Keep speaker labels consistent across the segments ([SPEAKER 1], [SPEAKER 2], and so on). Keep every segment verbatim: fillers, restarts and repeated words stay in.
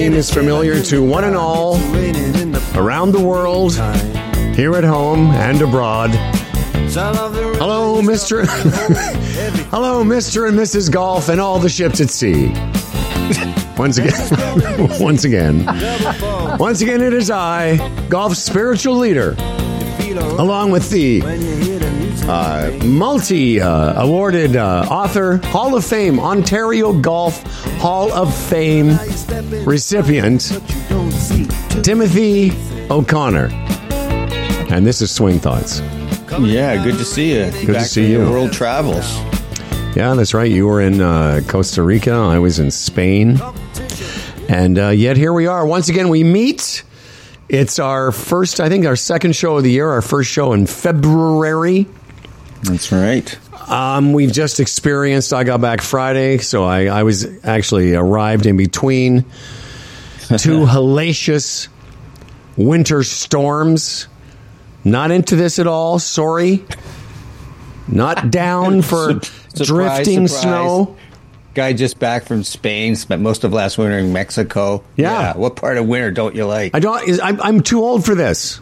[SPEAKER 1] name is familiar to one and all around the world, here at home and abroad. Hello, Mister Hello, Mister and Missus Golf and all the ships at sea. Once again, once again, once again, it is I, Golf's spiritual leader, along with the uh, multi-awarded uh, uh, author, Hall of Fame, Ontario Golf Hall of Fame recipient, Timothy O'Connor. And this is Swing Thoughts.
[SPEAKER 2] Yeah, good to see you.
[SPEAKER 1] Good
[SPEAKER 2] Back
[SPEAKER 1] to see you.
[SPEAKER 2] World travels.
[SPEAKER 1] Yeah, that's right. You were in uh, Costa Rica. I was in Spain. And uh, yet here we are. Once again, we meet. It's our first, I think, our second show of the year, our first show in February.
[SPEAKER 2] That's right.
[SPEAKER 1] Um, we've just experienced, I got back Friday, so I, I was actually arrived in between two hellacious winter storms. Not into this at all, sorry. Not down for
[SPEAKER 2] Surprise,
[SPEAKER 1] drifting
[SPEAKER 2] surprise.
[SPEAKER 1] snow.
[SPEAKER 2] Guy just back from Spain, spent most of last winter in Mexico.
[SPEAKER 1] Yeah.
[SPEAKER 2] What part of winter don't you like?
[SPEAKER 1] I don't. is- I'm, I'm too old for this.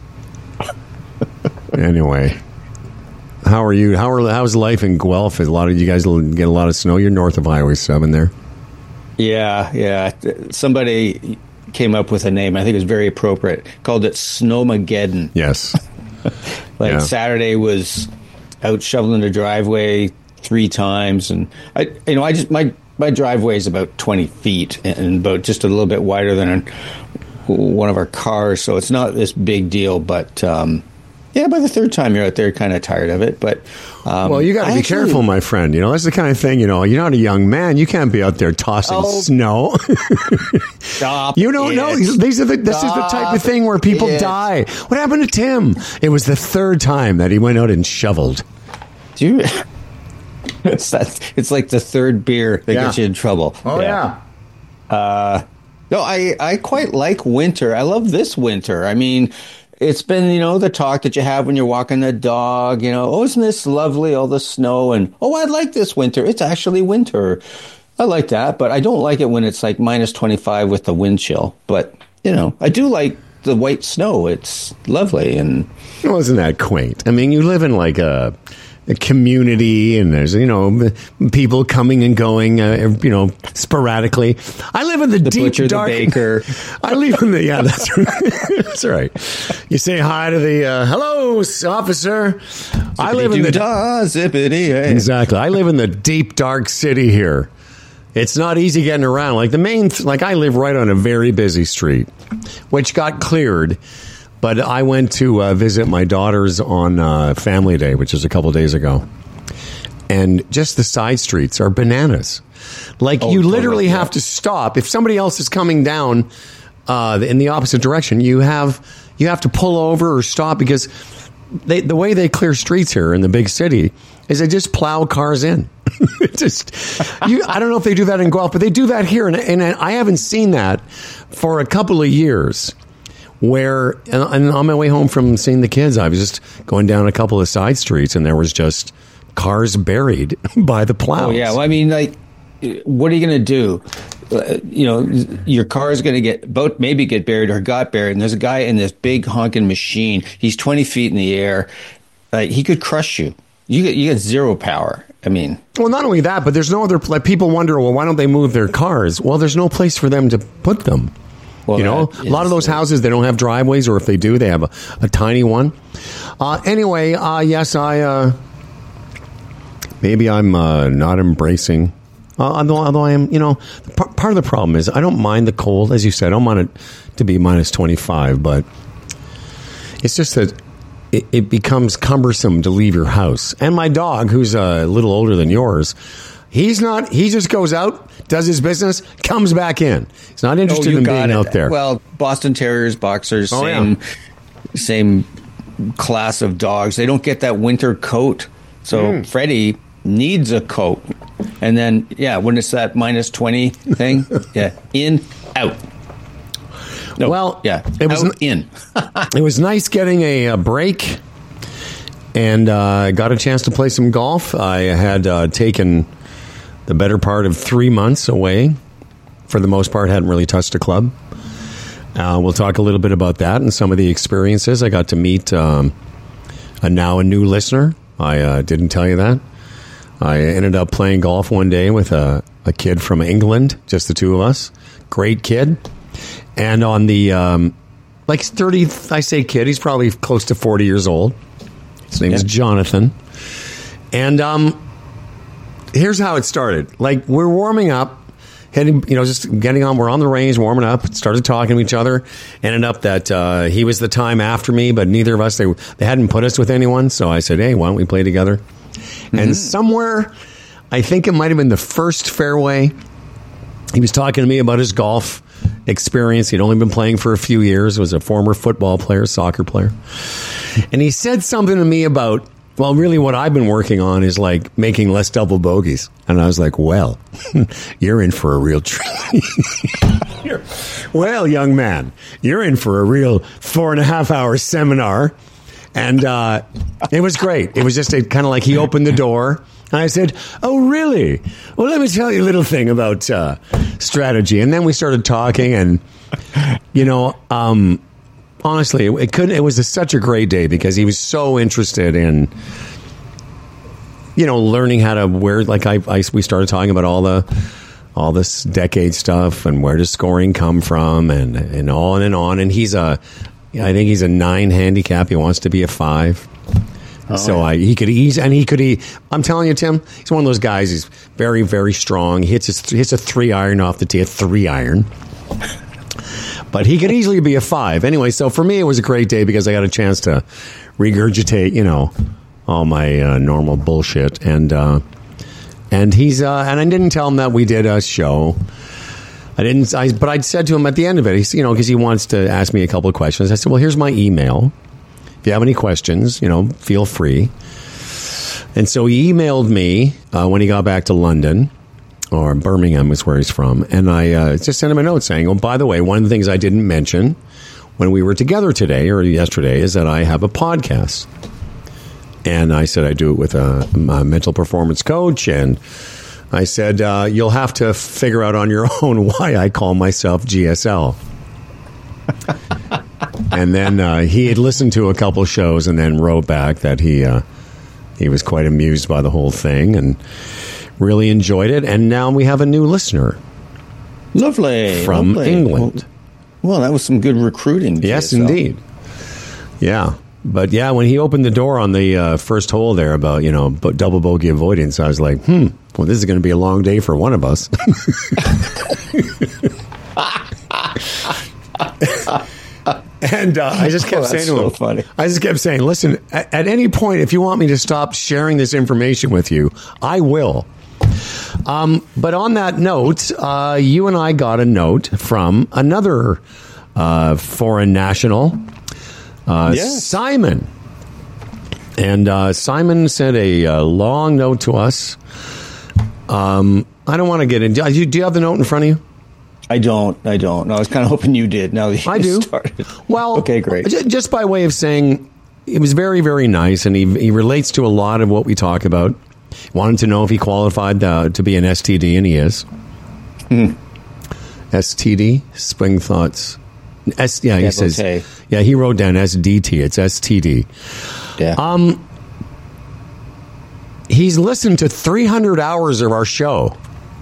[SPEAKER 1] Anyway, how are you? How are how's life in Guelph? A lot of you guys get a lot of snow. You're north of Highway seven there.
[SPEAKER 2] Yeah, yeah. Somebody came up with a name, I think it was very appropriate, called it Snowmageddon.
[SPEAKER 1] Yes.
[SPEAKER 2] Like
[SPEAKER 1] Yeah.
[SPEAKER 2] Saturday was out shoveling the driveway three times, and I, you know, I just my my driveway is about twenty feet and about just a little bit wider than one of our cars, so it's not this big deal. But um, yeah, by the third time you're out there, kind of tired of it. But um,
[SPEAKER 1] Well, you got to
[SPEAKER 2] I
[SPEAKER 1] be
[SPEAKER 2] actually-
[SPEAKER 1] careful, my friend. You know, that's the kind of thing. You know, you're not a young man. You can't be out there tossing
[SPEAKER 2] Oh.
[SPEAKER 1] snow.
[SPEAKER 2] Stop.
[SPEAKER 1] You don't
[SPEAKER 2] it.
[SPEAKER 1] know. These are the, this is the type of thing where people
[SPEAKER 2] Stop it.
[SPEAKER 1] die. What happened to Tim? It was the third time that he went out and shoveled.
[SPEAKER 2] Do you? It's that. It's like the third beer that
[SPEAKER 1] Yeah.
[SPEAKER 2] gets you in trouble. Uh, no, I I quite like winter. I love this winter. I mean, it's been, you know, the talk that you have when you're walking the dog. You know, oh, isn't this lovely? All the snow, and oh, I like this winter. It's actually winter. I like that, but I don't like it when it's like minus twenty-five with the wind chill. But you know, I do like the white snow. It's lovely, and
[SPEAKER 1] Well, isn't that quaint? I mean, you live in like a, a community, and there's, you know, people coming and going, uh, you know, sporadically. I live in the,
[SPEAKER 2] the
[SPEAKER 1] deep
[SPEAKER 2] butcher,
[SPEAKER 1] dark.
[SPEAKER 2] the baker.
[SPEAKER 1] I live in the yeah. That's right. That's right. You say hi to the uh, hello, officer. I live in the
[SPEAKER 2] Zippity-doo-dah, zippity-eh.
[SPEAKER 1] exactly. I live in the deep dark city here. It's not easy getting around. Like the main, th- like I live right on a very busy street, which got cleared. But I went to uh, visit my daughters on uh, Family Day, which is a couple days ago. And just the side streets are bananas. Like
[SPEAKER 2] Oh,
[SPEAKER 1] you
[SPEAKER 2] totally,
[SPEAKER 1] literally
[SPEAKER 2] yeah.
[SPEAKER 1] have to stop. If somebody else is coming down uh, in the opposite direction, you have you have to pull over or stop because they, the way they clear streets here in the big city is they just plow cars in. It just, you, I don't know if they do that in Guelph, but they do that here, and, and I haven't seen that for a couple of years. Where, and, and on my way home from seeing the kids, I was just going down a couple of side streets, and there was just cars buried by the plows.
[SPEAKER 2] Oh, yeah. Well, I mean, like, what are you going to do? Uh, you know, your car is going to get, both maybe get buried or got buried. And there's a guy in this big honking machine. He's twenty feet in the air. Uh, he could crush you. You get, you get zero power. I mean,
[SPEAKER 1] Well, not only that, but there's no other, like, people wonder, well, why don't they move their cars? Well, there's no place for them to put them.
[SPEAKER 2] well,
[SPEAKER 1] You know,
[SPEAKER 2] that
[SPEAKER 1] a lot of
[SPEAKER 2] is-
[SPEAKER 1] those houses, they don't have driveways, or if they do, they have a, a tiny one. Uh, anyway, uh, yes, I, uh, maybe I'm uh, not embracing, uh, although, although I am, you know, p- part of the problem is I don't mind the cold. As you said, I don't want it to be minus twenty-five, but it's just that it, it becomes cumbersome to leave your house. And my dog, who's a little older than yours, he's not, he just goes out, does his business, comes back in. He's not
[SPEAKER 2] Oh,
[SPEAKER 1] interested
[SPEAKER 2] you
[SPEAKER 1] in
[SPEAKER 2] got
[SPEAKER 1] being
[SPEAKER 2] it.
[SPEAKER 1] out there.
[SPEAKER 2] Well, Boston Terriers, boxers,
[SPEAKER 1] Oh,
[SPEAKER 2] same, same class of dogs. They don't get that winter coat. So
[SPEAKER 1] Mm.
[SPEAKER 2] Freddie needs a coat. And then, yeah, when it's that minus twenty thing, yeah, in, out. No,
[SPEAKER 1] Well,
[SPEAKER 2] yeah,
[SPEAKER 1] it was
[SPEAKER 2] out,
[SPEAKER 1] n-
[SPEAKER 2] in.
[SPEAKER 1] It was nice getting a, a break, and I uh, got a chance to play some golf. I had uh, taken the better part of three months away. For the most part, hadn't really touched a club. Uh, we'll talk a little bit about that and some of the experiences. I got to meet um, a now a new listener. I uh, didn't tell you that. I ended up playing golf one day with a, a kid from England, just the two of us. Great kid. And on the, um, like thirty, I say kid, he's probably close to forty years old. His name yeah. is Jonathan. And um, here's how it started. Like, we're warming up, heading, you know, just getting on. We're on the range, warming up, started talking to each other. Ended up that uh, he was the time after me, but neither of us, they, they hadn't put us with anyone. So I said, hey, why don't we play together? Mm-hmm. And somewhere, I think it might have been the first fairway, he was talking to me about his golf experience. He'd only been playing for a few years, was a former football player, soccer player. And he said something to me about, well, really what I've been working on is like making less double bogeys. And I was like, well, you're in for a real treat. Well, young man, you're in for a real four and a half hour seminar. And uh, it was great. It was just a, kind of like he opened the door. And I said, oh, really? Well, let me tell you a little thing about uh, strategy. And then we started talking. And, you know, um, honestly, it, it, could, it was a, such a great day because he was so interested in, you know, learning how to wear, like I, I we started talking about all the, all this decade stuff and where does scoring come from and, and on and on. And he's a, I think he's a nine handicap. He wants to be a five. Oh, so yeah. I, he could ease, and he could. He, I'm telling you, Tim, he's one of those guys. He's very, very strong. He hits his, hits a three iron off the tee, a three iron. But he could easily be a five. Anyway, so for me, it was a great day because I got a chance to regurgitate, you know, all my uh, normal bullshit. And uh, and he's uh, and I didn't tell him that we did a show. I didn't, I, but I said to him at the end of it, he's, you know, because he wants to ask me a couple of questions. I said, well, here's my email. If you have any questions, you know, feel free. And so he emailed me uh, when he got back to London, or Birmingham is where he's from. And I uh, just sent him a note saying, oh, by the way, one of the things I didn't mention when we were together today or yesterday is that I have a podcast. And I said I do it with a, a mental performance coach. And I said, uh, you'll have to figure out on your own why I call myself G S L. And then uh, he had listened to a couple shows and then wrote back that he uh, he was quite amused by the whole thing and really enjoyed it. And now we have a new listener.
[SPEAKER 2] Lovely.
[SPEAKER 1] From
[SPEAKER 2] lovely.
[SPEAKER 1] England.
[SPEAKER 2] Well, well, that was some good recruiting.
[SPEAKER 1] Yes,
[SPEAKER 2] G S L.
[SPEAKER 1] Indeed. Yeah. But yeah, when he opened the door on the uh, first hole there about, you know, double bogey avoidance, I was like, hmm, well, this is going to be a long day for one of us. And uh, I just kept oh, saying to him, so funny. I just kept saying, listen, at, at any point, if you want me to stop sharing this information with you, I will. Um, but on that note, uh, you and I got a note from another uh, foreign national, uh, yes. Simon. And uh, Simon sent a, a long note to us. Um, I don't want to get into. Do you, do you have the note in front of you?
[SPEAKER 2] I don't. I don't. No, I was kind of hoping you did. Now that you
[SPEAKER 1] I do.
[SPEAKER 2] Started.
[SPEAKER 1] Well,
[SPEAKER 2] okay, great.
[SPEAKER 1] Just by way of saying, it was very, very nice, and he he relates to a lot of what we talk about. Wanted to know if he qualified uh, to be an S T D, and he is. Mm. S T D, Swing Thoughts. S. Yeah, he yeah, says. Okay. Yeah, he wrote down S D T. It's S T D.
[SPEAKER 2] Yeah.
[SPEAKER 1] Um. He's listened to three hundred hours of our show.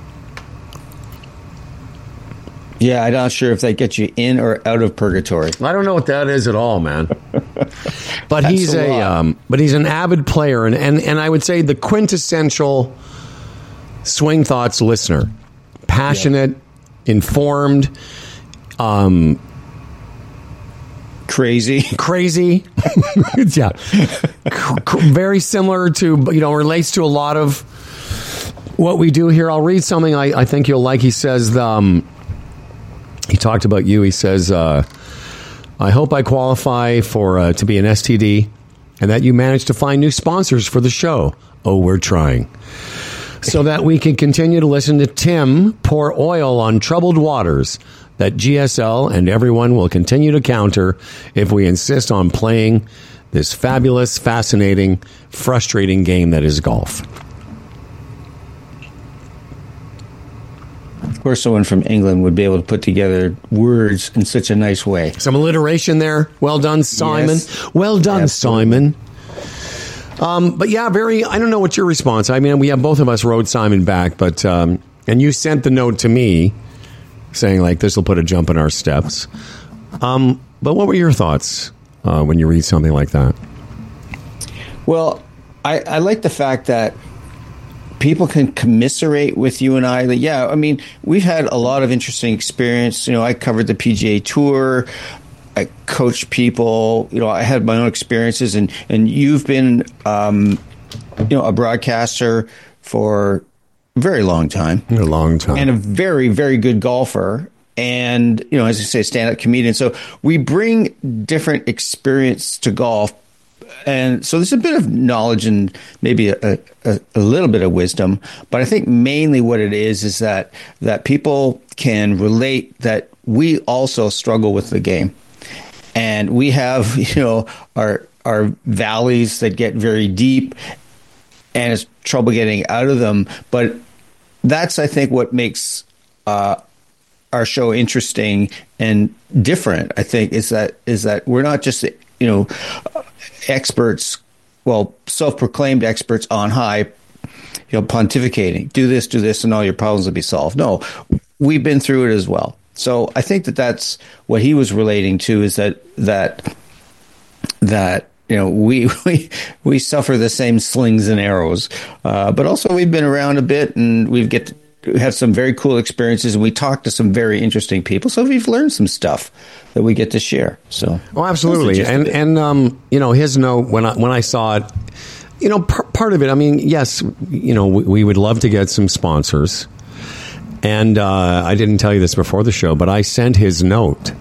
[SPEAKER 2] Yeah, I'm not sure if that gets you in or out of purgatory.
[SPEAKER 1] I don't know what that is at all, man. But he's a, a um, but he's an avid player, and, and, and I would say the quintessential Swing Thoughts listener. Passionate, yeah. informed, um,
[SPEAKER 2] crazy,
[SPEAKER 1] crazy. Yeah, very similar to, you know, relates to a lot of what we do here. I'll read something I, I think you'll like. He says, um. He talked about you. He says, uh, I hope I qualify for uh, to be an S T D and that you manage to find new sponsors for the show. Oh, we're trying. So that we can continue to listen to Tim pour oil on troubled waters that G S L and everyone will continue to counter if we insist on playing this fabulous, fascinating, frustrating game that is golf.
[SPEAKER 2] Of course, someone from England would be able to put together words in such a nice way.
[SPEAKER 1] Some alliteration there. Well done, Simon.
[SPEAKER 2] Yes.
[SPEAKER 1] Well done,
[SPEAKER 2] Absolutely.
[SPEAKER 1] Simon. Um, but yeah, very, I don't know what's your response. I mean, we have both of us wrote Simon back, but, um, and you sent the note to me saying like, this will put a jump in our steps. Um, but what were your thoughts uh, when you read something like that?
[SPEAKER 2] Well, I, I like the fact that people can commiserate with you and I. That, yeah, I mean, we've had a lot of interesting experience. You know, I covered the P G A Tour. I coached people. You know, I had my own experiences, and, and you've been, um, you know, a broadcaster for a very long time.
[SPEAKER 1] A long time.
[SPEAKER 2] And a very, very good golfer. And, you know, as I say, stand-up comedian. So we bring different experience to golf. And so there's a bit of knowledge and maybe a, a, a little bit of wisdom. But I think mainly what it is is that that people can relate that we also struggle with the game. And we have, you know, our our valleys that get very deep and it's trouble getting out of them. But that's, I think, what makes uh, our show interesting and different, I think, is that is that we're not just, you know, experts, well, self-proclaimed experts on high, you know, pontificating, do this, do this, and all your problems will be solved. No, we've been through it as well. So I think that that's what he was relating to, is that that that you know we we we suffer the same slings and arrows, uh, but also we've been around a bit and we've get to have some very cool experiences, and we talk to some very interesting people. So we've learned some stuff that we get to share. So
[SPEAKER 1] oh, absolutely, and and um, you know, his note when I when I saw it, you know, p- part of it. I mean, yes, you know, we, we would love to get some sponsors. And uh, I didn't tell you this before the show, but I sent his note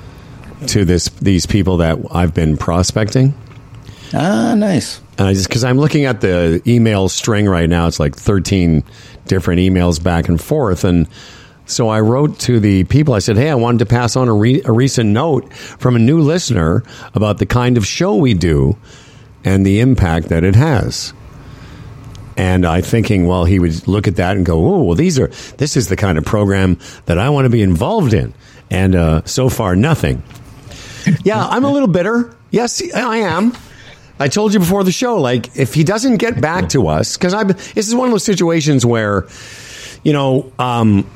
[SPEAKER 1] to this these people that I've been prospecting.
[SPEAKER 2] Ah, nice.
[SPEAKER 1] And I just because I'm looking at the email string right now, it's like thirteen different emails back and forth, and so I wrote to the people. I said, "Hey, I wanted to pass on a, re- a recent note from a new listener about the kind of show we do and the impact that it has." And I thinking, well, he would look at that and go, oh, well, these are, this is the kind of program that I want to be involved in. And uh, so far, nothing. Yeah, I'm a little bitter. Yes, I am. I told you before the show, like, if he doesn't get back to us, because I, this is one of those situations where, you know, um,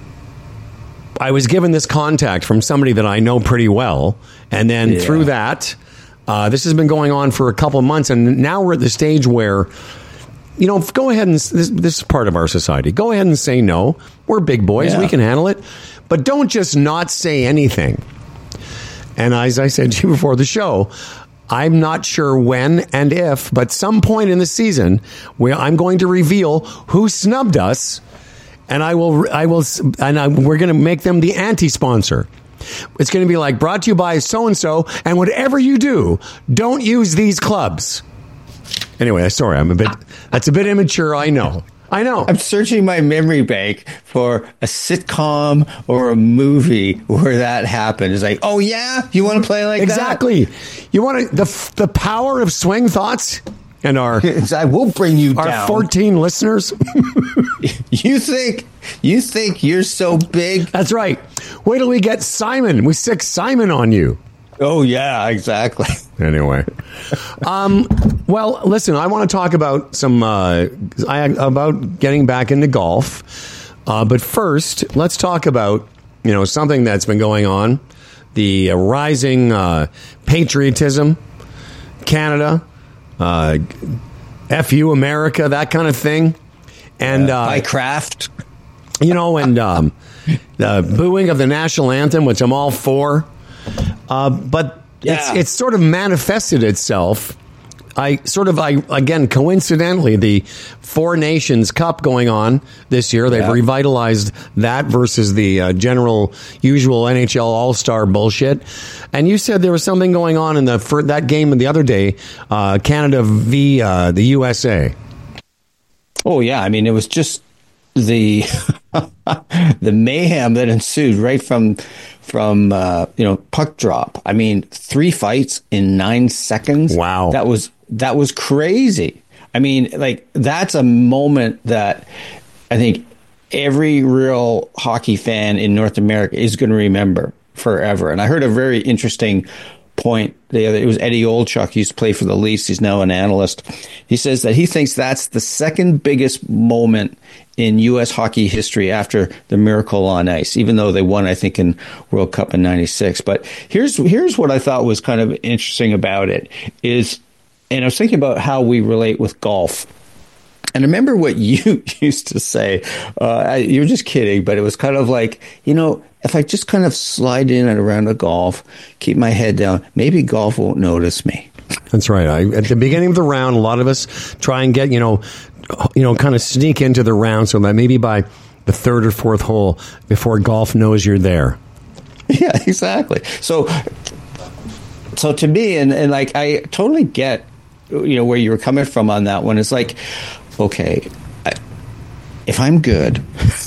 [SPEAKER 1] I was given this contact from somebody that I know pretty well. And then yeah. through that, uh, this has been going on for a couple of months. And now we're at the stage where, you know, go ahead and, this, this is part of our society. Go ahead and say no. We're big boys. Yeah. We can handle it. But don't just not say anything. And as I said to you before the show, I'm not sure when and if, but some point in the season where I'm going to reveal who snubbed us, and I will, I will, and I, we're going to make them the anti-sponsor. It's going to be like, brought to you by so-and-so, and whatever you do, don't use these clubs. Anyway, sorry, I'm a bit, that's a bit immature, I know. I know.
[SPEAKER 2] I'm searching my memory bank for a sitcom or a movie where that happened. It's like, oh yeah, you want to play like
[SPEAKER 1] exactly.
[SPEAKER 2] that?
[SPEAKER 1] Exactly. You want to, the the power of swing thoughts and our,
[SPEAKER 2] I will bring you
[SPEAKER 1] our
[SPEAKER 2] down.
[SPEAKER 1] fourteen listeners.
[SPEAKER 2] You think, you think you're so big?
[SPEAKER 1] That's right. Wait till we get Simon. We stick Simon on you.
[SPEAKER 2] Oh, yeah, exactly.
[SPEAKER 1] Anyway. um, well, listen, I want to talk about some, uh, I, about getting back into golf. Uh, but first, let's talk about, you know, something that's been going on. The uh, rising uh, patriotism, Canada, uh, F U America, that kind of thing. And uh,
[SPEAKER 2] by Kraft.
[SPEAKER 1] You know, and um, the booing of the national anthem, which I'm all for. Uh, but
[SPEAKER 2] yeah.
[SPEAKER 1] it's it's sort of manifested itself. I sort of, I again, coincidentally, the Four Nations Cup going on this year, they've yeah. revitalized that versus the uh, general, usual N H L All-Star bullshit. And you said there was something going on in the for that game the other day, uh, Canada v. Uh, the U S A.
[SPEAKER 2] Oh, yeah. I mean, it was just the the mayhem that ensued right from from uh, you know puck drop. I mean, three fights in nine seconds.
[SPEAKER 1] Wow,
[SPEAKER 2] that was that was crazy. I mean, like that's a moment that I think every real hockey fan in North America is going to remember forever. And I heard a very interesting point. It was Eddie Olchuk. He used to play for the Leafs. He's now an analyst. He says that he thinks that's the second biggest moment in U S hockey history after the Miracle on Ice, even though they won, I think, in World Cup in ninety-six. But here's here's what I thought was kind of interesting about it is, and I was thinking about how we relate with golf. And I remember what you used to say. Uh, you were just kidding, but it was kind of like, you know, if I just kind of slide in and around a golf, keep my head down, maybe golf won't notice me.
[SPEAKER 1] That's right. I, at the beginning of the round, a lot of us try and get, you know, you know, kind of sneak into the round so that maybe by the third or fourth hole, before golf knows you're there.
[SPEAKER 2] Yeah, exactly. So, so to me, and, and like, I totally get, you know, where you were coming from on that one. It's like, okay, I, if I'm good,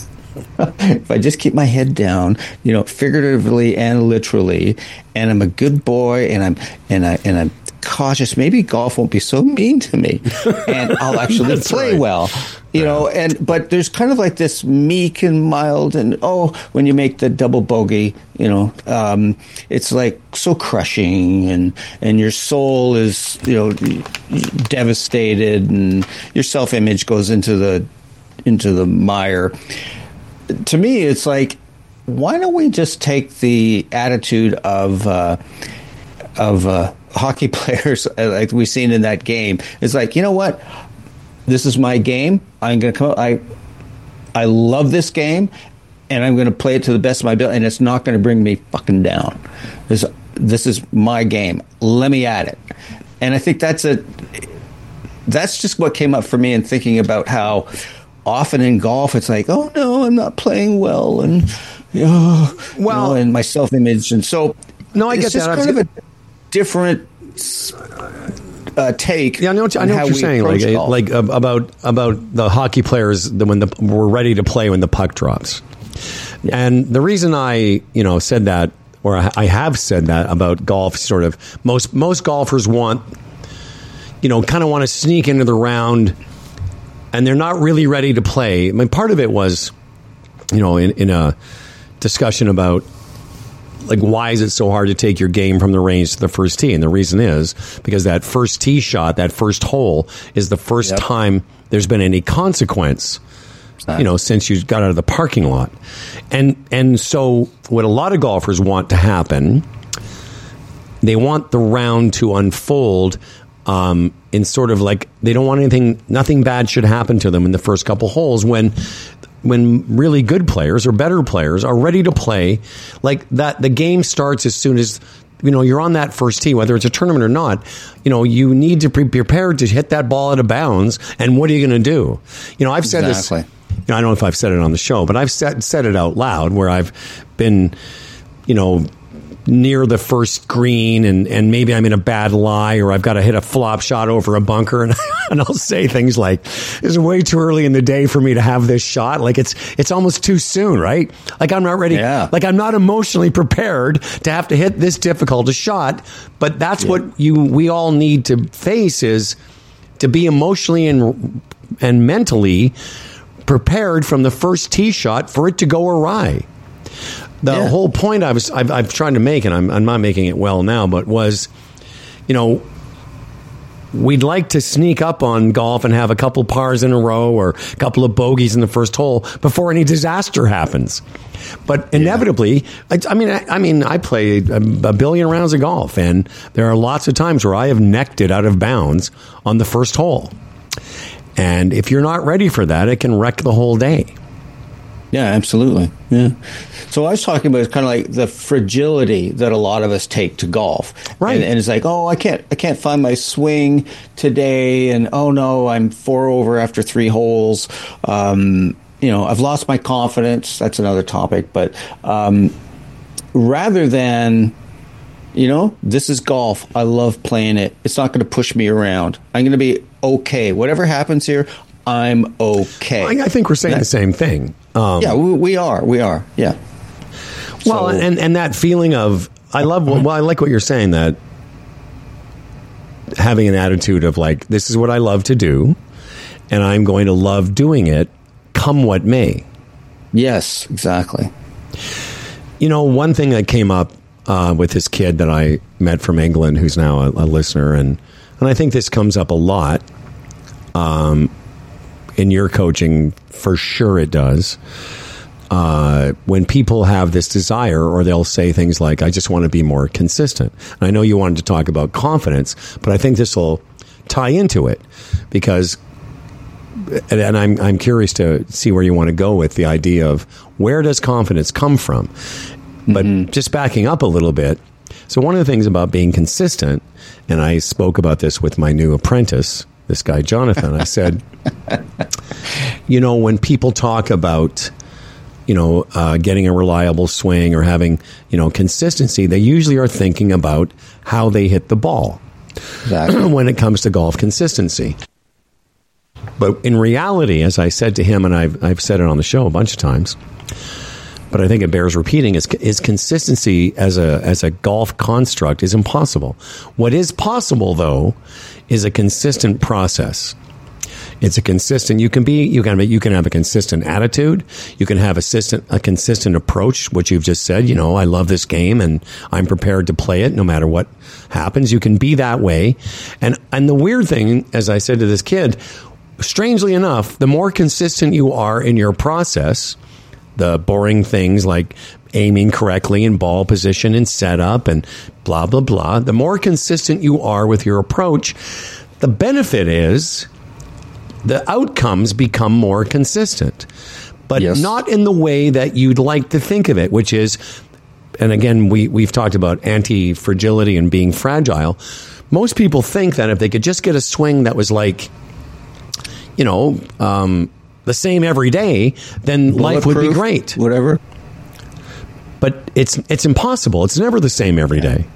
[SPEAKER 2] if I just keep my head down, you know, figuratively and literally, and I'm a good boy, and I'm and I and I'm cautious, maybe golf won't be so mean to me, and I'll actually play right. well, you yeah. know. And but there's kind of like this meek and mild, and oh, when you make the double bogey, you know, um, it's like so crushing, and and your soul is, you know, devastated, and your self-image goes into the into the mire. To me, it's like, why don't we just take the attitude of uh, of uh, hockey players like we've seen in that game? It's like, you know what? This is my game. I'm going to come. I I love this game, and I'm going to play it to the best of my ability, and it's not going to bring me fucking down. This this is my game. Let me at it. And I think that's a that's just what came up for me in thinking about how often in golf, it's like, oh no, I'm not playing well, and you know, well, you know, and my self-image, and so
[SPEAKER 1] no, I
[SPEAKER 2] it's
[SPEAKER 1] get
[SPEAKER 2] just
[SPEAKER 1] that.
[SPEAKER 2] kind of a different uh, take.
[SPEAKER 1] Yeah, I know what, I know what you're saying, like golf. like uh, about about the hockey players when the we're ready to play when the puck drops, yeah. And the reason I you know said that, or I have said that about golf, sort of most most golfers want, you know, kind of want to sneak into the round. And they're not really ready to play. I mean, part of it was, you know, in, in a discussion about, like, why is it so hard to take your game from the range to the first tee? And the reason is because that first tee shot, that first hole, is the first yep. time there's been any consequence, you know, since you got out of the parking lot. And and so what a lot of golfers want to happen, they want the round to unfold Um, in sort of like, they don't want anything, nothing bad should happen to them in the first couple holes when, when really good players or better players are ready to play. Like that, the game starts as soon as, you know, you're on that first tee, whether it's a tournament or not. You know, you need to be prepared to hit that ball out of bounds. And what are you going to do? You know, I've said
[SPEAKER 2] exactly.
[SPEAKER 1] this, you know, I don't know if I've said it on the show, but I've said, said it out loud where I've been, you know, near the first green, and, and maybe I'm in a bad lie, or I've got to hit a flop shot over a bunker, and, and I'll say things like, it's way too early in the day for me to have this shot. Like it's it's almost too soon, right? Like I'm not ready.
[SPEAKER 2] Yeah.
[SPEAKER 1] Like I'm not emotionally prepared to have to hit this difficult a shot. But that's yeah. what you we all need to face, is to be emotionally and and mentally prepared from the first tee shot for it to go awry. The yeah. whole point I was I've, I've tried to make, and I'm, I'm not making it well now, but was, you know, we'd like to sneak up on golf and have a couple pars in a row or a couple of bogeys in the first hole before any disaster happens. But inevitably, yeah. I, I mean, I, I mean, I play a, a billion rounds of golf, and there are lots of times where I have necked it out of bounds on the first hole. And if you're not ready for that, it can wreck the whole day.
[SPEAKER 2] Yeah, absolutely. Yeah. So I was talking about kind of like the fragility that a lot of us take to golf.
[SPEAKER 1] Right.
[SPEAKER 2] And, and it's like, oh, I can't, I can't find my swing today, and oh no, I'm four over after three holes. Um, you know, I've lost my confidence. That's another topic. But um, rather than, you know, this is golf. I love playing it. It's not going to push me around. I'm going to be okay. Whatever happens here, I'm okay.
[SPEAKER 1] I, I think we're saying that, the same thing. Um,
[SPEAKER 2] yeah, we, we are. We are. Yeah.
[SPEAKER 1] Well, so, and, and that feeling of, I love, well, I like what you're saying, that having an attitude of like, this is what I love to do, and I'm going to love doing it, come what may.
[SPEAKER 2] Yes, exactly.
[SPEAKER 1] You know, one thing that came up uh, with this kid that I met from England, who's now a, a listener, and, and I think this comes up a lot um, in your coaching, for sure it does. Uh, when people have this desire, or they'll say things like, I just want to be more consistent. And I know you wanted to talk about confidence, but I think this will tie into it, because and, and I'm I'm curious to see where you want to go with the idea of where does confidence come from. But mm-hmm. just backing up a little bit. So one of the things about being consistent, and I spoke about this with my new apprentice, this guy Jonathan, I said, you know, when people talk about, you know, uh, getting a reliable swing or having, you know, consistency, they usually are thinking about how they hit the ball. Exactly. When it comes to golf consistency. But in reality, as I said to him, and I've, I've said it on the show a bunch of times, but I think it bears repeating, is, is consistency as a as a golf construct is impossible. What is possible, though, is a consistent process. It's a consistent. You can be. You can. You can have a consistent attitude. You can have a consistent, a consistent approach. What you've just said. You know, I love this game, and I'm prepared to play it no matter what happens. You can be that way. And and the weird thing, as I said to this kid, strangely enough, the more consistent you are in your process, the boring things like aiming correctly in ball position and setup and blah blah blah. The more consistent you are with your approach, the benefit is the outcomes become more consistent, but yes. not in the way that you'd like to think of it, which is, and again, we, we've talked about anti-fragility and being fragile. Most people think that if they could just get a swing that was like, you know, um, the same every day, then life would be great.
[SPEAKER 2] Whatever.
[SPEAKER 1] But it's it's impossible. It's never the same every day.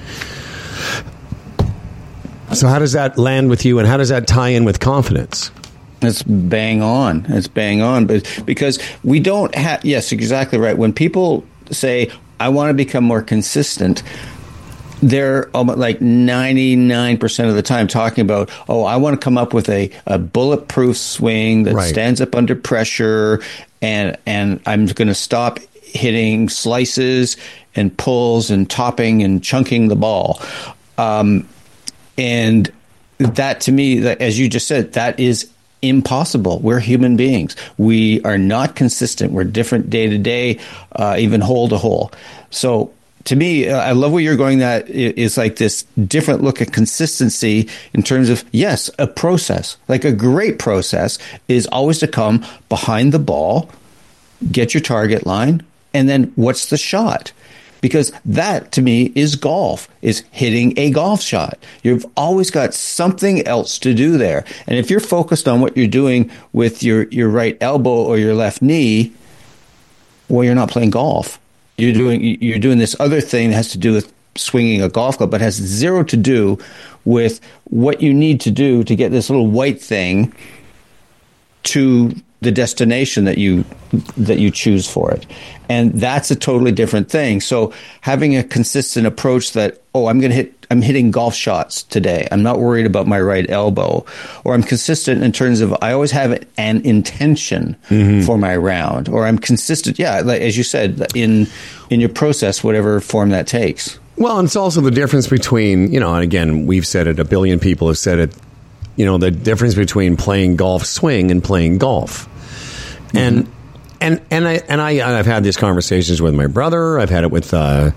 [SPEAKER 1] So how does that land with you, and how does that tie in with confidence?
[SPEAKER 2] It's bang on. It's bang on. But because we don't have, yes, exactly right. When people say, I want to become more consistent, they're almost like ninety-nine percent of the time talking about, oh, I want to come up with a, a bulletproof swing that right. stands up under pressure, and and I'm going to stop hitting slices and pulls and topping and chunking the ball. Um, and that, to me, as you just said, that is impossible. We're human beings. We are not consistent. We're different day to day, uh, even hole to hole. So to me, I love where you're going. That is like this different look at consistency in terms of, yes, a process. Like a great process is always to come behind the ball, get your target line, and then what's the shot? Because that, to me, is golf, is hitting a golf shot. You've always got something else to do there. And if you're focused on what you're doing with your, your right elbow or your left knee, well, you're not playing golf. You're doing you're doing this other thing that has to do with swinging a golf club, but has zero to do with what you need to do to get this little white thing to the destination that you that you choose for it. And that's a totally different thing. So having a consistent approach that, oh, I'm going to hit, I'm hitting golf shots today. I'm not worried about my right elbow. Or I'm consistent in terms of, I always have an intention mm-hmm. for my round. Or I'm consistent, yeah, like, as you said, in in your process, whatever form that takes.
[SPEAKER 1] Well, and it's also the difference between, you know, and again, we've said it, a billion people have said it, you know, the difference between playing golf swing and playing golf. Mm-hmm. And and and I and I I've had these conversations with my brother. I've had it with uh,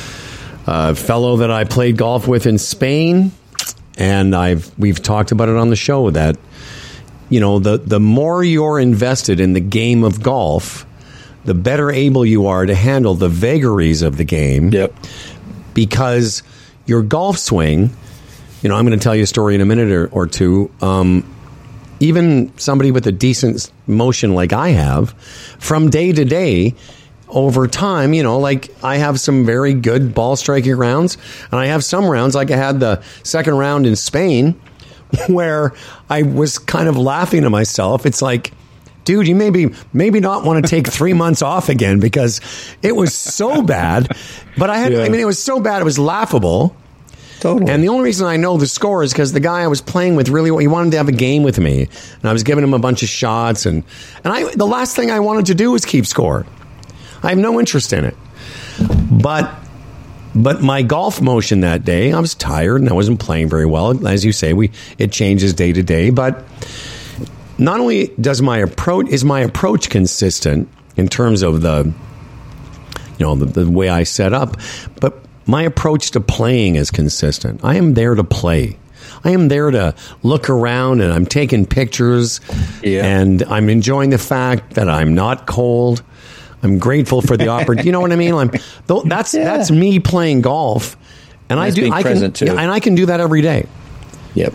[SPEAKER 1] a fellow that I played golf with in Spain, and I've we've talked about it on the show that, you know, the the more you're invested in the game of golf, the better able you are to handle the vagaries of the game.
[SPEAKER 2] Yep.
[SPEAKER 1] Because your golf swing, you know, I'm going to tell you a story in a minute or, or two. Um, even somebody with a decent motion like I have, from day to day, over time, you know, like I have some very good ball striking rounds, and I have some rounds, like I had the second round in Spain, where I was kind of laughing to myself. It's like, dude, you maybe maybe not want to take three months off again, because it was so bad. But I had, yeah. I mean, it was so bad, it was laughable.
[SPEAKER 2] totally.
[SPEAKER 1] And the only reason I know the score is because the guy I was playing with really he wanted to have a game with me, and I was giving him a bunch of shots, and and I the last thing I wanted to do was keep score. I have no interest in it, but. But my golf motion that day, I was tired and I wasn't playing very well. As you say, we it changes day to day. But not only does my approach is my approach consistent in terms of the, you know, the, the way I set up, but my approach to playing is consistent. I am there to play. I am there to look around, and I'm taking pictures, yeah. and I'm enjoying the fact that I'm not cold. I'm grateful for the opportunity. You know what I mean? I'm, that's yeah. that's me playing golf, and that's I do. I can too. and I can do that every day.
[SPEAKER 2] Yep.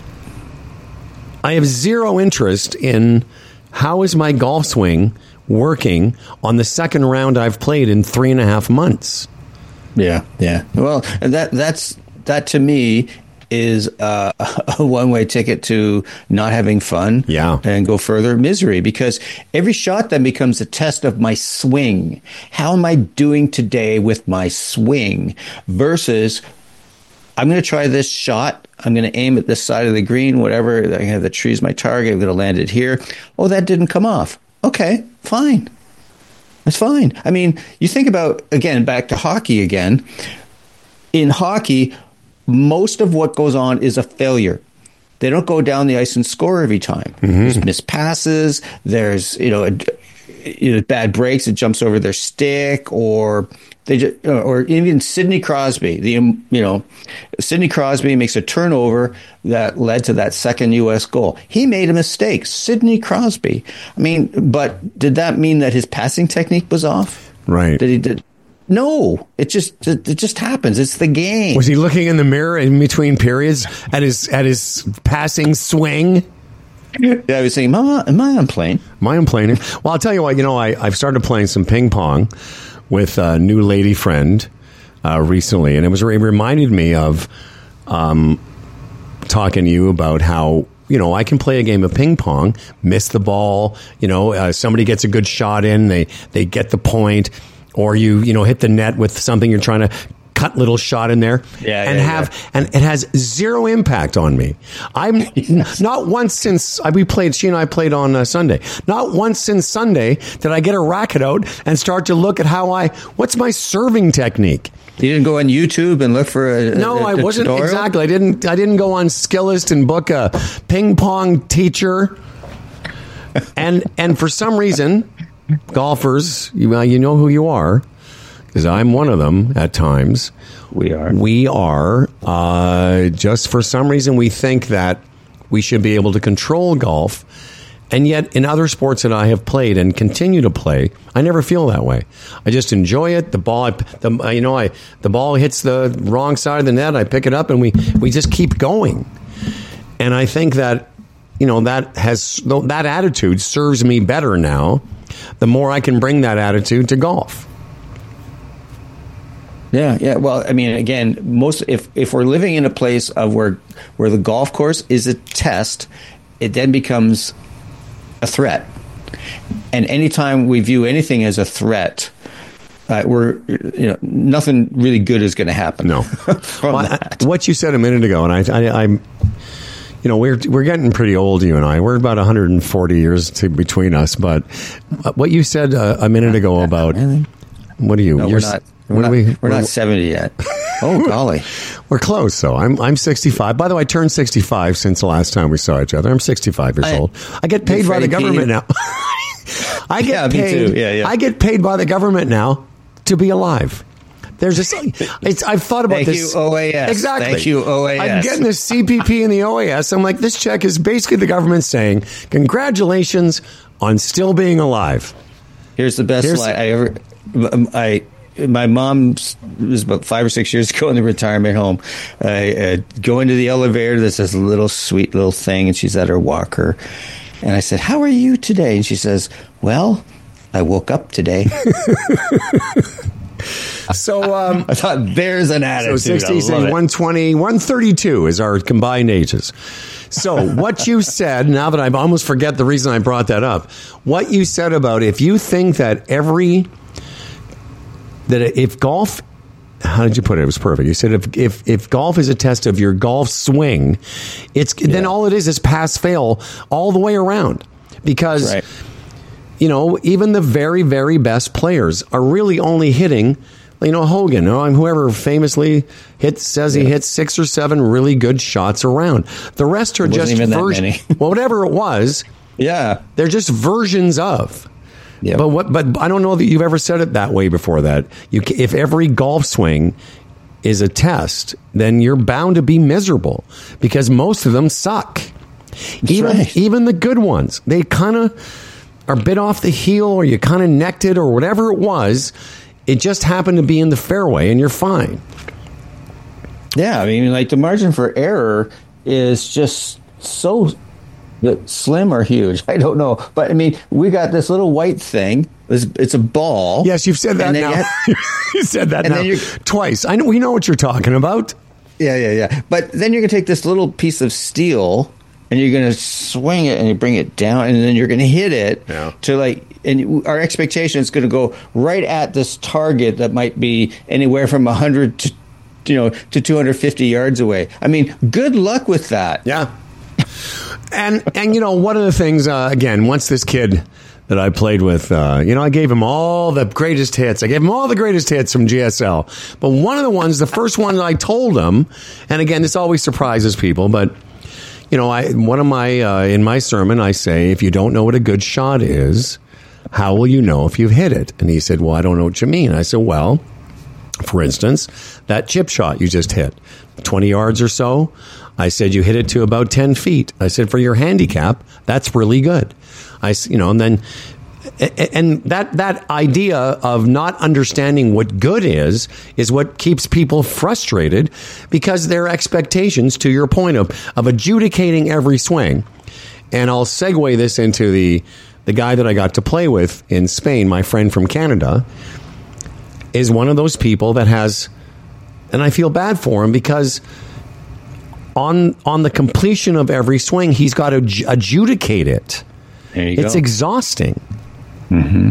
[SPEAKER 1] I have zero interest in how is my golf swing working on the second round I've played in three and a half months.
[SPEAKER 2] Yeah, yeah. Well, that that's that to me is uh, a one-way ticket to not having fun
[SPEAKER 1] yeah.
[SPEAKER 2] and go further misery, because every shot then becomes a test of my swing. How am I doing today with my swing versus I'm going to try this shot. I'm going to aim at this side of the green, whatever. I have the tree's my target. I'm going to land it here. Oh, that didn't come off. Okay, fine. That's fine. I mean, you think about, again, back to hockey again. In hockey, most of what goes on is a failure. They don't go down the ice and score every time. Mm-hmm. There's missed passes. There's, you know, a, you know, bad breaks. It jumps over their stick, or they just, or even Sidney Crosby. The you know, Sidney Crosby makes a turnover that led to that second U S goal. He made a mistake. Sidney Crosby. I mean, but did that mean that his passing technique was off?
[SPEAKER 1] Right.
[SPEAKER 2] Did he did? No, it just it just happens. It's the game.
[SPEAKER 1] Was he looking in the mirror in between periods at his at his passing swing?
[SPEAKER 2] Yeah, I was saying, Mama, am I on playing?
[SPEAKER 1] Am I on playing? Well, I'll tell you what. You know, I I've started playing some ping pong with a new lady friend uh, recently, and it was it reminded me of um, talking to you about how. You know, I can play a game of ping pong, miss the ball. You know, uh, somebody gets a good shot in, they they get the point. Or you, you know, hit the net with something you're trying to cut little shot in there,
[SPEAKER 2] yeah,
[SPEAKER 1] and
[SPEAKER 2] yeah,
[SPEAKER 1] have,
[SPEAKER 2] yeah.
[SPEAKER 1] and it has zero impact on me. I'm yes. not once since we played. She and I played on uh, Sunday. Not once since Sunday did I get a racket out and start to look at how I. What's my serving technique?
[SPEAKER 2] You didn't go on YouTube and look for a
[SPEAKER 1] no.
[SPEAKER 2] A, a
[SPEAKER 1] I wasn't
[SPEAKER 2] tutorial?
[SPEAKER 1] exactly. I didn't. I didn't go on Skillist and book a ping pong teacher. and and for some reason. Golfers, you, you know who you are, because I'm one of them at times.
[SPEAKER 2] We are.
[SPEAKER 1] We are. Uh, just for some reason, we think that we should be able to control golf. And yet, in other sports that I have played and continue to play, I never feel that way. I just enjoy it. The ball, the, you know, I the ball hits the wrong side of the net. I pick it up, and we, we just keep going. And I think that, you know, that has that attitude serves me better now. The more I can bring that attitude to golf.
[SPEAKER 2] Yeah, yeah. Well, I mean, again, most if if we're living in a place of where where the golf course is a test, it then becomes a threat. And anytime we view anything as a threat, uh, we're you know nothing really good is going to happen.
[SPEAKER 1] No. Well, I, what you said a minute ago, and I, I, I'm. You know, we're we're getting pretty old, you and I. We're about one hundred forty years to, between us. But what you said uh, a minute ago about what are you?
[SPEAKER 2] No,
[SPEAKER 1] You're,
[SPEAKER 2] we're not. We're, not, we, we're, we're not seventy yet. Oh golly,
[SPEAKER 1] we're close. So I'm I'm sixty-five. By the way, I turned sixty-five since the last time we saw each other. I'm sixty-five years I, old. I get paid by the government now. I get
[SPEAKER 2] yeah,
[SPEAKER 1] paid.
[SPEAKER 2] Me too. Yeah, yeah.
[SPEAKER 1] I get paid by the government now to be alive. There's a. It's, I've thought about
[SPEAKER 2] Thank
[SPEAKER 1] this.
[SPEAKER 2] Thank you, O A S.
[SPEAKER 1] Exactly.
[SPEAKER 2] Thank you, O A S.
[SPEAKER 1] I'm getting the C P P and the O A S. I'm like, this check is basically the government saying, congratulations on still being alive.
[SPEAKER 2] Here's the best
[SPEAKER 1] Here's,
[SPEAKER 2] line I ever. I my mom was about five or six years ago in the retirement home. I uh, go into the elevator. There's this little sweet little thing, and she's at her walker. And I said, "How are you today?" And she says, "Well, I woke up today."
[SPEAKER 1] So um,
[SPEAKER 2] I thought there's an attitude.
[SPEAKER 1] So sixty, saying one twenty, one thirty-two is our combined ages. So what you said, now that I almost forget the reason I brought that up, what you said about if you think that every, that if golf how did you put it? It was perfect. You said if if, if golf is a test of your golf swing, it's yeah. then all it is is pass fail all the way around. Because, right. you know, even the very, very best players are really only hitting, you know, Hogan, or whoever famously hits, says he yeah. hits six or seven really good shots around. The rest are just versions. Well, whatever it was,
[SPEAKER 2] yeah,
[SPEAKER 1] they're just versions of.
[SPEAKER 2] Yep.
[SPEAKER 1] But what? But I don't know that you've ever said it that way before. That you, if every golf swing is a test, then you're bound to be miserable because most of them suck. That's even right. even the good ones, they kind of are bit off the heel, or you kind of necked it, or whatever it was. It just happened to be in the fairway, and you're fine.
[SPEAKER 2] Yeah, I mean, like the margin for error is just so. Slim or huge, I don't know, but I mean, we got this little white thing. It's, it's a ball.
[SPEAKER 1] Yes, you've said that now. You, have, you said that now twice. I know we know what you're talking about.
[SPEAKER 2] Yeah, yeah, yeah. But then you're gonna take this little piece of steel and you're gonna swing it and you bring it down, and then you're gonna hit it yeah. to like. And our expectation is gonna go right at this target that might be anywhere from a hundred to, you know, to two hundred fifty yards away. I mean, good luck with that.
[SPEAKER 1] Yeah. And, and you know, one of the things, uh, again, once this kid that I played with, uh, you know, I gave him all the greatest hits. I gave him all the greatest hits from G S L. But one of the ones, the first one that I told him, and again, this always surprises people, but, you know, I one of my, uh, in my sermon, I say, if you don't know what a good shot is, how will you know if you've hit it? And he said, well, I don't know what you mean. I said, well, for instance, that chip shot you just hit, twenty yards or so, I said, you hit it to about ten feet. I said, for your handicap, that's really good. I, you know, and then, and that, that idea of not understanding what good is, is what keeps people frustrated because their expectations, to your point of, of adjudicating every swing. And I'll segue this into the, the guy that I got to play with in Spain, my friend from Canada, is one of those people that has, and I feel bad for him because on on the completion of every swing, he's got to adj- adjudicate it.
[SPEAKER 2] There you
[SPEAKER 1] it's
[SPEAKER 2] go.
[SPEAKER 1] exhausting.
[SPEAKER 2] Mm-hmm.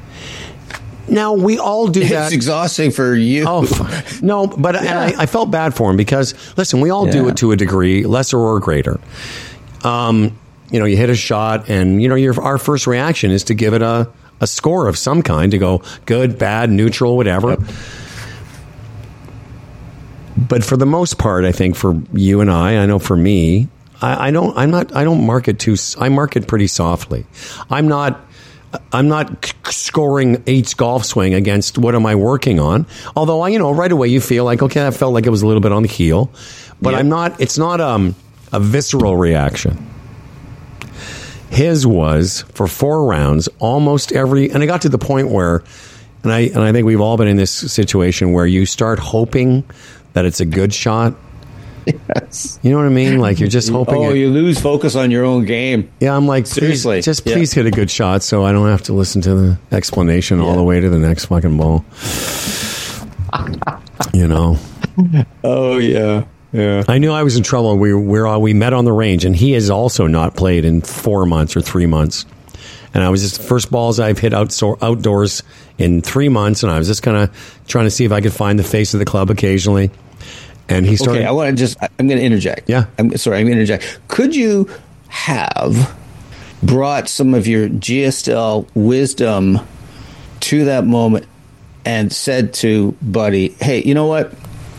[SPEAKER 1] Now, we all do that.
[SPEAKER 2] It's exhausting for you.
[SPEAKER 1] Oh, no, but yeah. and I, I felt bad for him because, listen, we all yeah. do it to a degree, lesser or greater. Um, you know, you hit a shot and, you know, your our first reaction is to give it a, a score of some kind, to go good, bad, neutral, whatever. Yep. But for the most part, I think for you and I, I know for me, I, I don't, I'm not, I don't market too, I market pretty softly. I'm not, I'm not scoring eight's golf swing against what am I working on. Although I, you know, right away you feel like, okay, I felt like it was a little bit on the heel, but yep. I'm not, it's not um, a visceral reaction. His was for four rounds, almost every, and I got to the point where, and I, and I think we've all been in this situation where you start hoping that it's a good shot.
[SPEAKER 2] Yes.
[SPEAKER 1] You know what I mean? Like you're just hoping.
[SPEAKER 2] Oh,
[SPEAKER 1] it,
[SPEAKER 2] you lose focus on your own game.
[SPEAKER 1] Yeah, I'm like,
[SPEAKER 2] seriously,
[SPEAKER 1] please, just please yeah. hit a good shot so I don't have to listen to the explanation yeah. all the way to the next fucking ball. You know?
[SPEAKER 2] Oh, yeah. Yeah.
[SPEAKER 1] I knew I was in trouble. We we're all, we met on the range, and he has also not played in four months or three months. And I was just, first balls I've hit outdoor, outdoors in three months, and I was just kind of trying to see if I could find the face of the club occasionally. And he started.
[SPEAKER 2] Okay, I want to just, I'm going to interject.
[SPEAKER 1] Yeah.
[SPEAKER 2] I'm sorry, I'm going to interject. Could you have brought some of your G S L wisdom to that moment and said to Buddy, hey, you know what?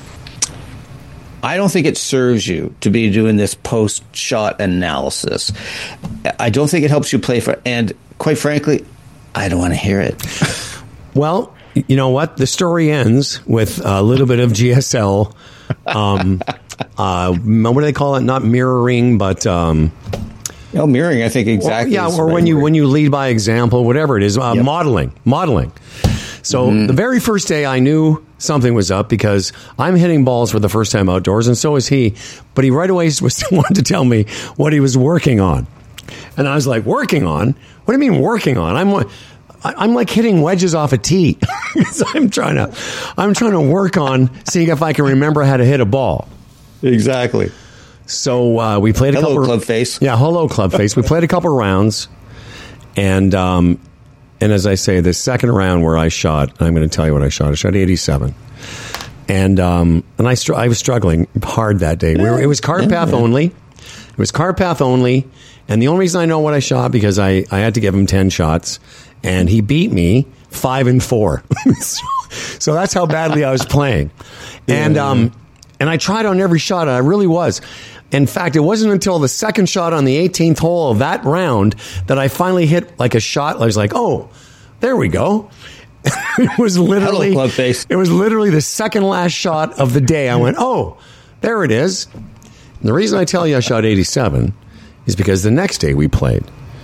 [SPEAKER 2] I don't think it serves you to be doing this post-shot analysis. I don't think it helps you play for, and quite frankly, I don't want to hear it.
[SPEAKER 1] Well, you know what? The story ends with a little bit of G S L. Um, uh, what do they call it? Not mirroring, but um,
[SPEAKER 2] no, mirroring. I think exactly.
[SPEAKER 1] Well, yeah, or when you word. when you lead by example, whatever it is, uh, yep. modeling, modeling. So mm-hmm. the very first day, I knew something was up because I'm hitting balls for the first time outdoors, and so is he. But he right away was wanted to tell me what he was working on, and I was like, "Working on? What do you mean working on? I'm." I'm like hitting wedges off a tee. So I'm trying to, I'm trying to work on seeing if I can remember how to hit a ball.
[SPEAKER 2] Exactly.
[SPEAKER 1] So uh, we played a
[SPEAKER 2] hello,
[SPEAKER 1] couple.
[SPEAKER 2] Hello, club face.
[SPEAKER 1] Yeah, hello, club face. We played a couple rounds, and um, and as I say, the second round where I shot, I'm going to tell you what I shot. I shot eighty-seven, And um, and I str- I was struggling hard that day. We were, it was cart path only. It was cart path only. And the only reason I know what I shot, because I, I had to give him ten shots. And he beat me five and four. so, so that's how badly I was playing. And um, and I tried on every shot. I really was. In fact, it wasn't until the second shot on the eighteenth hole of that round that I finally hit like a shot. I was like, oh, there we go. It was literally
[SPEAKER 2] Hello, club face.
[SPEAKER 1] It was literally the second last shot of the day. I went, oh, there it is. And the reason I tell you I shot eighty-seven is because the next day we played.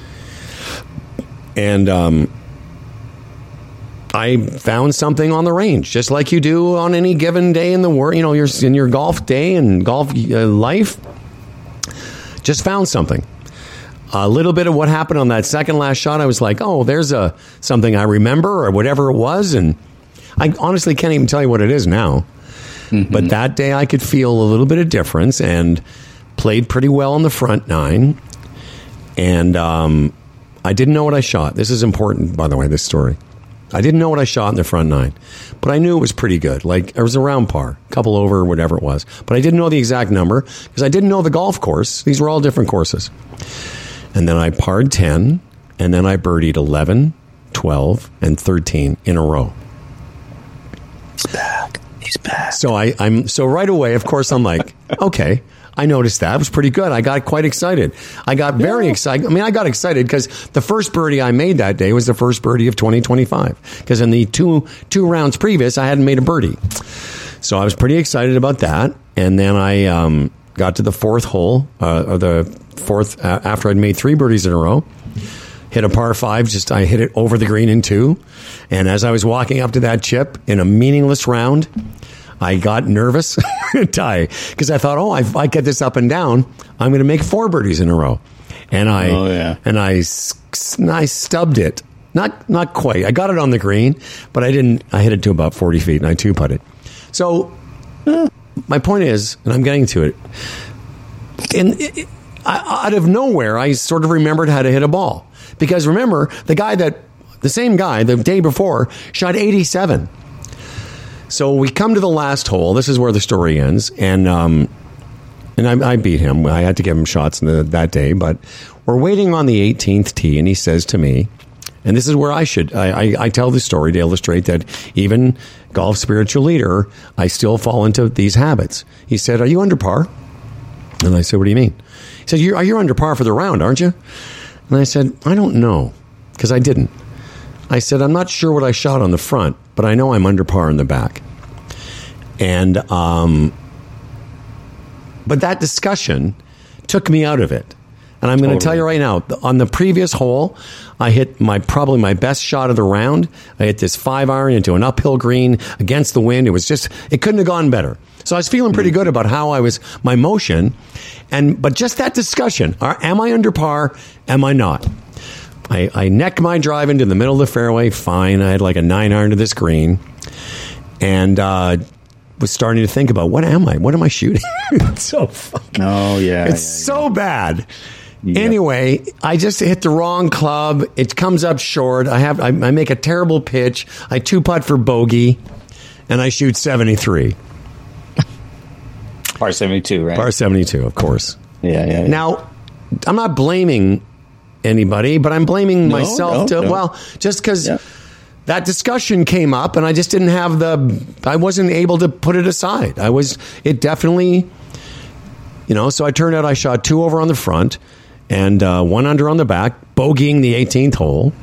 [SPEAKER 1] And um, I found something on the range, just like you do on any given day in the world. You know, you're in your golf day and golf uh, life. Just found something. A little bit of what happened on that second last shot, I was like, oh, there's a something I remember or whatever it was. And I honestly can't even tell you what it is now. Mm-hmm. But that day I could feel a little bit of difference and played pretty well on the front nine. And um, I didn't know what I shot. This is important, by the way, this story. I didn't know what I shot in the front nine, but I knew it was pretty good. Like, it was around par, a couple over, whatever it was. But I didn't know the exact number because I didn't know the golf course. These were all different courses. And then I parred ten, and then I birdied eleven, twelve, and thirteen in a row.
[SPEAKER 2] He's back. He's back.
[SPEAKER 1] So I, I'm so right away, of course, I'm like, okay, I noticed that. It was pretty good. I got quite excited. I got very yeah. excited. I mean, I got excited because the first birdie I made that day was the first birdie of twenty twenty-five. Because in the two two rounds previous, I hadn't made a birdie. So I was pretty excited about that. And then I um, got to the fourth hole, uh, or the fourth, uh, after I'd made three birdies in a row. Hit a par five, just I hit it over the green in two. And as I was walking up to that chip in a meaningless round, I got nervous because I thought, oh, if I get this up and down, I'm going to make four birdies in a row. And I
[SPEAKER 2] oh, yeah. and
[SPEAKER 1] I, I stubbed it. Not not quite. I got it on the green, but I didn't. I hit it to about forty feet, and I two-putted. So uh, my point is, and I'm getting to it, in, it, I, out of nowhere, I sort of remembered how to hit a ball. Because remember, the guy that, the same guy the day before shot eighty-seven. So we come to the last hole. This is where the story ends. And um, and I, I beat him. I had to give him shots in the, that day. But we're waiting on the eighteenth tee. And he says to me, and this is where I should, I, I, I tell the story to illustrate that even golf spiritual leader, I still fall into these habits. He said, are you under par? And I said, what do you mean? He said, you're, you're under par for the round, aren't you? And I said, I don't know, because I didn't. I said, I'm not sure what I shot on the front, but I know I'm under par in the back. And, um, but that discussion took me out of it. And I'm going to totally. tell you right now, on the previous hole, I hit my probably my best shot of the round. I hit this five iron into an uphill green against the wind. It was just, it couldn't have gone better. So I was feeling pretty good about how I was, my motion. And, but just that discussion, are, am I under par? Am I not? I, I necked my drive into the middle of the fairway. Fine. I had like a nine iron to this green. And, uh, was starting to think about, what am I? What am I shooting? It's so fucking,
[SPEAKER 2] oh, yeah.
[SPEAKER 1] It's
[SPEAKER 2] yeah,
[SPEAKER 1] so
[SPEAKER 2] yeah.
[SPEAKER 1] bad.
[SPEAKER 2] Yep.
[SPEAKER 1] Anyway, I just hit the wrong club. It comes up short. I have I, I make a terrible pitch. I two putt for bogey, and I shoot seventy-three.
[SPEAKER 2] Par seventy-two, right?
[SPEAKER 1] Par seventy-two, of course.
[SPEAKER 2] Yeah, yeah. yeah.
[SPEAKER 1] Now, I'm not blaming anybody, but I'm blaming
[SPEAKER 2] no,
[SPEAKER 1] myself.
[SPEAKER 2] No,
[SPEAKER 1] to
[SPEAKER 2] no.
[SPEAKER 1] Well, just because
[SPEAKER 2] yeah.
[SPEAKER 1] that discussion came up, and I just didn't have the. I wasn't able to put it aside. I was. It definitely. You know, so I turned out I shot two over on the front. And uh, one under on the back, bogeying the eighteenth hole.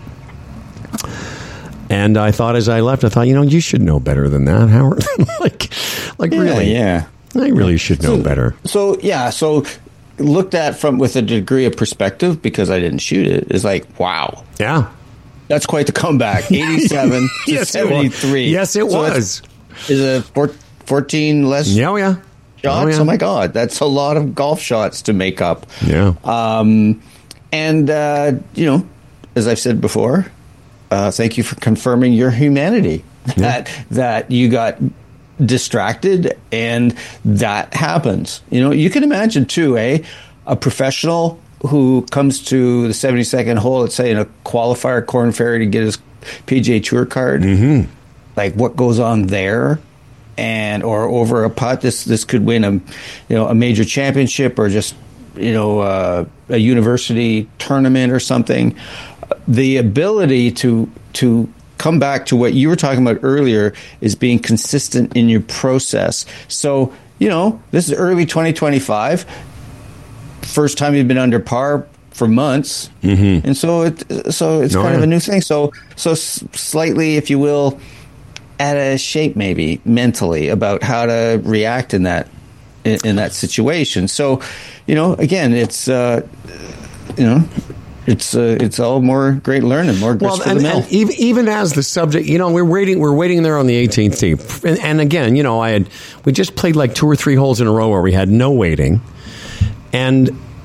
[SPEAKER 1] And I thought as I left, I thought, you know, you should know better than that, Howard. like, like
[SPEAKER 2] yeah,
[SPEAKER 1] really,
[SPEAKER 2] yeah.
[SPEAKER 1] I really should know
[SPEAKER 2] so,
[SPEAKER 1] better.
[SPEAKER 2] So, yeah, so looked at from with a degree of perspective, because I didn't shoot it, is like, wow.
[SPEAKER 1] Yeah.
[SPEAKER 2] That's quite the comeback. eighty-seven to
[SPEAKER 1] yes,
[SPEAKER 2] seventy-three.
[SPEAKER 1] It yes, it
[SPEAKER 2] so
[SPEAKER 1] was.
[SPEAKER 2] Is it fourteen less?
[SPEAKER 1] Yeah, yeah.
[SPEAKER 2] Shots?
[SPEAKER 1] Oh, yeah.
[SPEAKER 2] Oh, my God. That's a lot of golf shots to make up.
[SPEAKER 1] Yeah.
[SPEAKER 2] Um, and, uh, you know, as I've said before, uh, thank you for confirming your humanity. Yeah. That that you got distracted and that happens. You know, you can imagine, too, eh? A professional who comes to the seventy-second hole, let's say in a qualifier Corn Ferry to get his P G A Tour card.
[SPEAKER 1] Mm-hmm.
[SPEAKER 2] Like, what goes on there? and or over a putt. This this could win a, you know, a major championship or just, you know, uh, a university tournament or something. The ability to to come back to what you were talking about earlier is being consistent in your process. So, you know, this is early twenty twenty-five. First time you've been under par for months, mm-hmm. and so it so it's no, kind yeah. of a new thing. So so s- slightly, if you will, out of shape maybe mentally about how to react in that in, in that situation. So, you know, again, it's uh, you know. It's uh, it's all more great learning, more grist
[SPEAKER 1] well,
[SPEAKER 2] for
[SPEAKER 1] and,
[SPEAKER 2] the mill.
[SPEAKER 1] And even, even as the subject, you know, we're waiting. We're waiting there on the eighteenth tee, and, and again, you know, I had we just played like two or three holes in a row where we had no waiting, and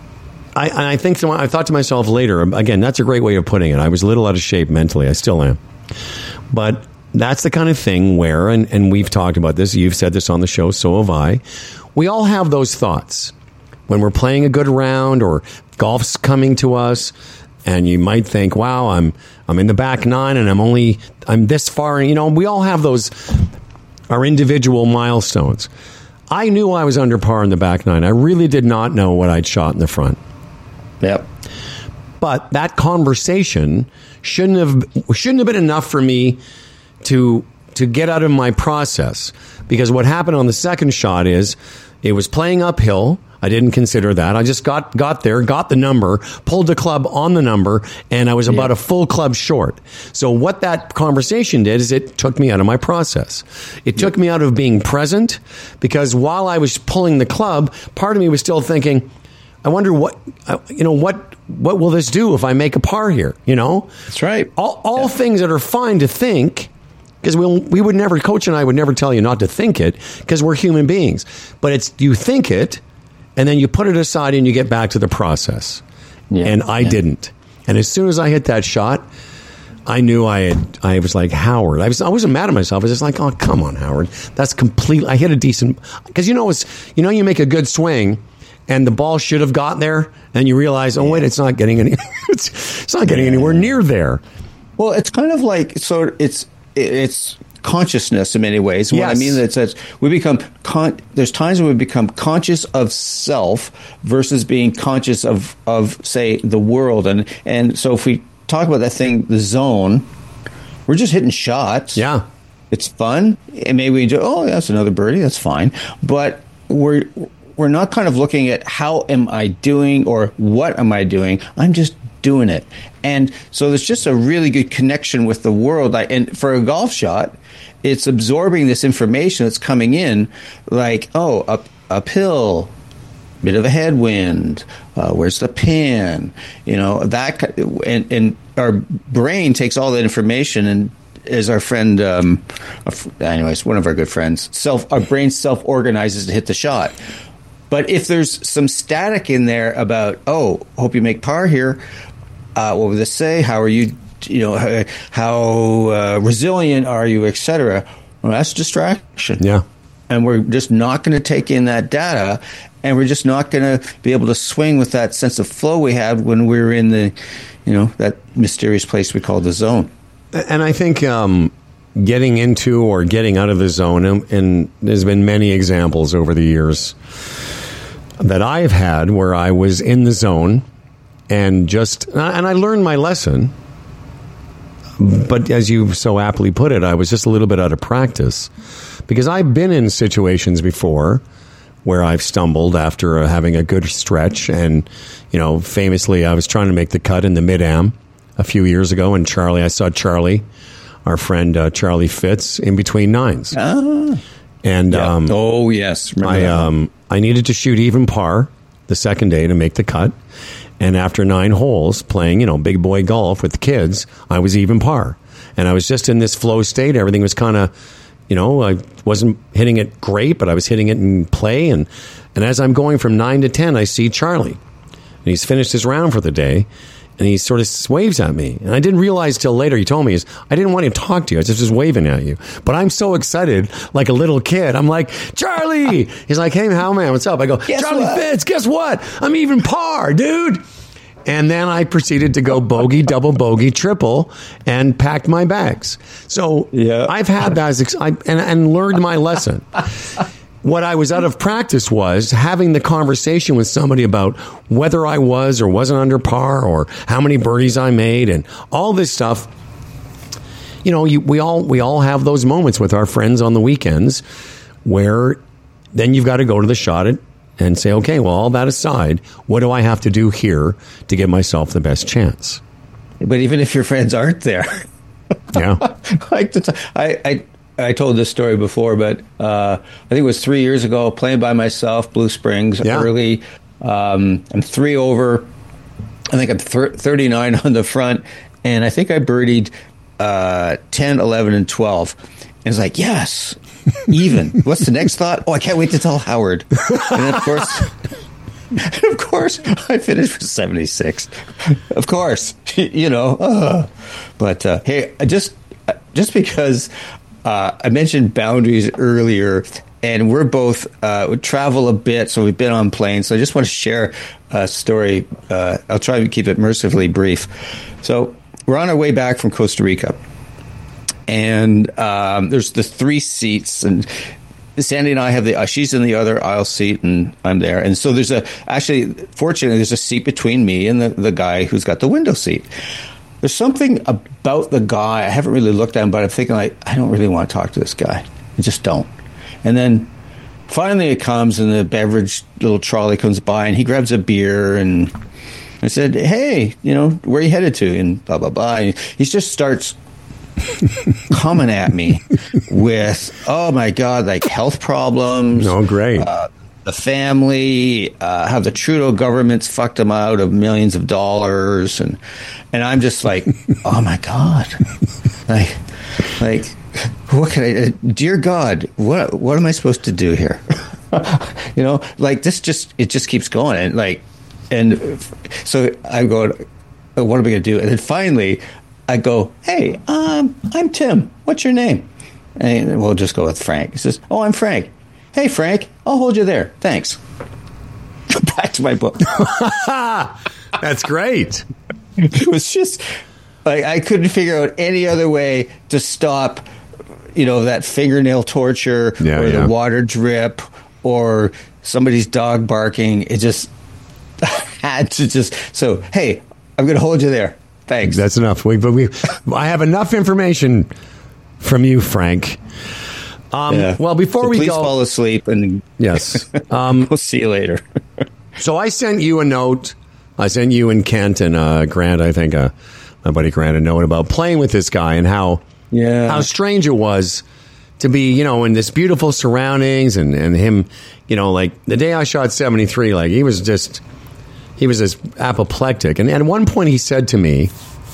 [SPEAKER 1] I, and I think so, I thought to myself later. Again, that's a great way of putting it. I was a little out of shape mentally. I still am, but that's the kind of thing where, and, and we've talked about this. You've said this on the show, so have I. We all have those thoughts when we're playing a good round or golf's coming to us, and you might think, wow, I'm I'm in the back nine and I'm only I'm this far. You know, we all have those, our individual milestones. I knew I was under par in the back nine. I really did not know what I'd shot in the front.
[SPEAKER 2] Yep.
[SPEAKER 1] But that conversation shouldn't have shouldn't have been enough for me to to get out of my process, because what happened on the second shot is it was playing uphill. I didn't consider that. I just got got there, got the number, pulled the club on the number, and I was about yeah. a full club short. So what that conversation did is it took me out of my process. It took yeah. me out of being present, because while I was pulling the club, part of me was still thinking, I wonder what, you know, what what will this do if I make a par here? You know,
[SPEAKER 2] that's right.
[SPEAKER 1] All all
[SPEAKER 2] yeah.
[SPEAKER 1] things that are fine to think. Because we we would never, Coach and I would never tell you not to think it, because we're human beings. But it's you think it, and then you put it aside and you get back to the process. Yeah, and I yeah. didn't. And as soon as I hit that shot, I knew I had. I was like, Howard. I was. I wasn't mad at myself. I was just like, oh, come on, Howard. That's completely. I hit a decent. Because you know, it's you know, you make a good swing, and the ball should have got there, and you realize, oh wait, it's not getting any. it's, it's not getting anywhere near there.
[SPEAKER 2] Well, it's kind of like so. It's. It's consciousness in many ways. What yes. I mean is that we become con- there's times when we become conscious of self versus being conscious of, of say the world, and and so if we talk about that thing, the zone, we're just hitting shots.
[SPEAKER 1] Yeah,
[SPEAKER 2] it's fun, and maybe we enjoy. Oh, that's another birdie. That's fine, but we're we're not kind of looking at how am I doing or what am I doing. I'm just doing it. And so there's just a really good connection with the world. And for a golf shot, it's absorbing this information that's coming in, like, oh, up uphill, bit of a headwind, uh, where's the pin, you know, that, and, and our brain takes all that information, and as our friend, um, anyways, one of our good friends, self, our brain self-organizes to hit the shot. But if there's some static in there about, oh, hope you make par here, Uh, what would this say? How are you, you know, how, how uh, resilient are you, et cetera? Well, that's distraction.
[SPEAKER 1] Yeah.
[SPEAKER 2] And we're just not going to take in that data, and we're just not going to be able to swing with that sense of flow we had when we were in the, you know, that mysterious place we call the zone.
[SPEAKER 1] And I think um, getting into or getting out of the zone, and, and there's been many examples over the years that I've had where I was in the zone, and just, and I learned my lesson, but as you so aptly put it, I was just a little bit out of practice, because I've been in situations before where I've stumbled after uh, having a good stretch, and, you know, famously, I was trying to make the cut in the Mid-Am a few years ago, and Charlie, I saw Charlie, our friend uh, Charlie Fitz, in between nines.
[SPEAKER 2] Ah.
[SPEAKER 1] And,
[SPEAKER 2] yeah.
[SPEAKER 1] um,
[SPEAKER 2] oh, yes. Remember
[SPEAKER 1] I,
[SPEAKER 2] that
[SPEAKER 1] um, I needed to shoot even par the second day to make the cut. And after nine holes playing, you know, big boy golf with the kids, I was even par. And I was just in this flow state. Everything was kind of, you know, I wasn't hitting it great, but I was hitting it in play. And, and as I'm going from nine to ten, I see Charlie. And he's finished his round for the day. And he sort of waves at me. And I didn't realize till later, he told me, is I didn't want to talk to you. I was just waving at you. But I'm so excited, like a little kid. I'm like, Charlie! He's like, hey, how man, what's up? I go, guess Charlie what? Fitz, guess what? I'm even par, dude. And then I proceeded to go bogey, double bogey, triple, and packed my bags. So
[SPEAKER 2] yeah.
[SPEAKER 1] I've had that ex- I, and, and learned my lesson. What I was out of practice was having the conversation with somebody about whether I was or wasn't under par or how many birdies I made and all this stuff. You know, you, we all we all have those moments with our friends on the weekends where then you've got to go to the shot it and say, okay, well, all that aside, what do I have to do here to give myself the best chance?
[SPEAKER 2] But even if your friends aren't there,
[SPEAKER 1] yeah,
[SPEAKER 2] like the t- I. I I told this story before, but uh, I think it was three years ago, playing by myself, Blue Springs, yeah. early. Um, I'm three over. I think I'm thir- thirty-nine on the front, and I think I birdied uh, ten, eleven, and twelve. And it's like, yes, even. What's the next thought? Oh, I can't wait to tell Howard. And then, of course, and of course, I finished with seventy-six. Of course, you know. Uh, but uh, hey, I just just because. Uh, I mentioned boundaries earlier, and we're both uh, we travel a bit, so we've been on planes. So I just want to share a story. Uh, I'll try to keep it mercifully brief. So we're on our way back from Costa Rica, and um, there's the three seats, and Sandy and I have the. Uh, she's in the other aisle seat, and I'm there. And so there's a actually, fortunately, there's a seat between me and the, the guy who's got the window seat. There's something about the guy. I haven't really looked at him, but I'm thinking, like, I don't really want to talk to this guy. I just don't. And then finally it comes, and the beverage little trolley comes by, and he grabs a beer, and I said, hey, you know, where are you headed to? And blah, blah, blah. And he just starts coming at me with, oh, my God, like health problems.
[SPEAKER 1] Oh, great. Uh,
[SPEAKER 2] the family, uh, how the Trudeau government's fucked them out of millions of dollars. And and I'm just like, oh, my God. Like, like what can I, uh, dear God, what what am I supposed to do here? You know, like this just, it just keeps going. And like, and so I go, what am I going to do? And then finally I go, hey, um, I'm Tim. What's your name? And we'll just go with Frank. He says, oh, I'm Frank. Hey, Frank, I'll hold you there. Thanks. Back to my book.
[SPEAKER 1] That's great.
[SPEAKER 2] It was just like I couldn't figure out any other way to stop, you know, that fingernail torture
[SPEAKER 1] yeah,
[SPEAKER 2] or
[SPEAKER 1] yeah.
[SPEAKER 2] the water drip or somebody's dog barking. It just had to just. So, hey, I'm going to hold you there. Thanks.
[SPEAKER 1] That's enough. We, but we, I have enough information from you, Frank. Um,
[SPEAKER 2] yeah.
[SPEAKER 1] Well, before
[SPEAKER 2] so
[SPEAKER 1] we
[SPEAKER 2] please
[SPEAKER 1] go,
[SPEAKER 2] fall asleep and
[SPEAKER 1] yes, um,
[SPEAKER 2] we'll see you later.
[SPEAKER 1] So I sent you a note. I sent you and Kent and uh, Grant, I think, uh, my buddy Grant, a note about playing with this guy and how
[SPEAKER 2] yeah.
[SPEAKER 1] how strange it was to be, you know, in this beautiful surroundings and, and him, you know, like the day I shot seventy-three, like he was just, he was just apoplectic. And at one point he said to me,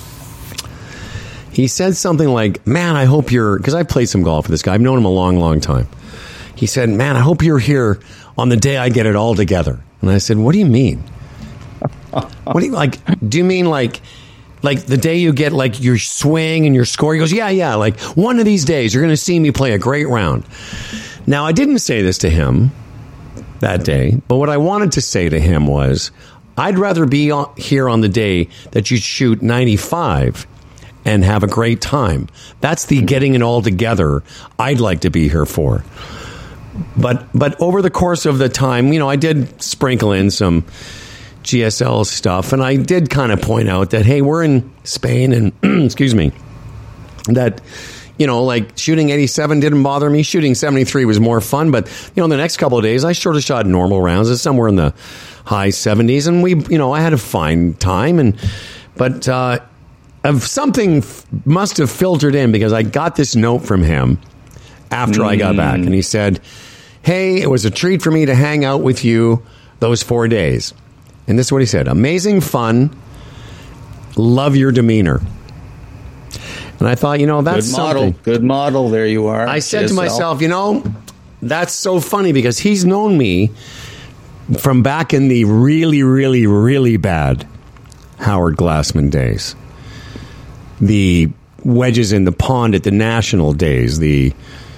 [SPEAKER 1] he said something like, man, I hope you're, because I played some golf with this guy. I've known him a long, long time. He said, man, I hope you're here on the day I get it all together. And I said, what do you mean? What do you, like, do you mean like, like the day you get like your swing and your score? He goes, yeah, yeah. Like one of these days you're going to see me play a great round. Now, I didn't say this to him that day, but what I wanted to say to him was, I'd rather be on, here on the day that you shoot ninety-five and have a great time. That's the getting it all together I'd like to be here for. But but over the course of the time, you know, I did sprinkle in some G S L stuff, and I did kind of point out that, hey, we're in Spain, and excuse me, that, you know, like shooting eighty-seven didn't bother me. Shooting seventy-three was more fun, but, you know, the next couple of days, I sort of shot normal rounds. It's somewhere in the high seventies, and we, you know, I had a fine time, and but uh, of something f- must have filtered in because I got this note from him after mm. I got back, and he said, hey, it was a treat for me to hang out with you those four days. And this is what he said. Amazing fun. Love your demeanor. And I thought, you know, that's
[SPEAKER 2] good model.
[SPEAKER 1] Something.
[SPEAKER 2] Good model. There you are.
[SPEAKER 1] I said
[SPEAKER 2] G S L.
[SPEAKER 1] to myself, you know, that's so funny because he's known me from back in the really, really, really bad Howard Glassman days. The wedges in the pond at the National days. The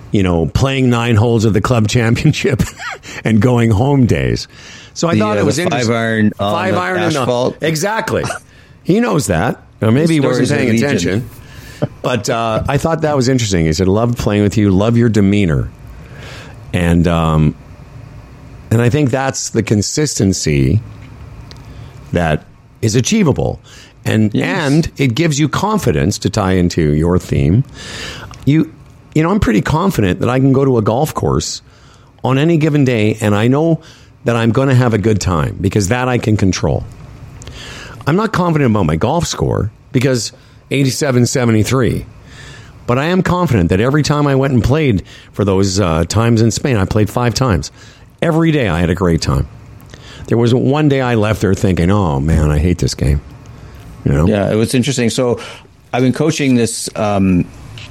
[SPEAKER 1] you know, playing nine holes of the club championship and going home days. So I
[SPEAKER 2] the,
[SPEAKER 1] thought it
[SPEAKER 2] uh,
[SPEAKER 1] was
[SPEAKER 2] five
[SPEAKER 1] interesting.
[SPEAKER 2] iron,
[SPEAKER 1] five iron
[SPEAKER 2] asphalt.
[SPEAKER 1] And exactly. He knows that. Or maybe he wasn't paying attention. But uh, I thought that was interesting. He said, "Loved playing with you. Love your demeanor." And um, and I think that's the consistency that is achievable. And yes. and it gives you confidence, to tie into your theme. You you know, I'm pretty confident that I can go to a golf course on any given day, and I know that I'm going to have a good time, because that I can control. I'm not confident about my golf score, because eighty-seven seventy-three. But I am confident that every time I went and played for those uh, times in Spain, I played five times. Every day I had a great time. There was one day I left there thinking, oh, man, I hate this game. You know?
[SPEAKER 2] Yeah, it was interesting. So I've been coaching this um,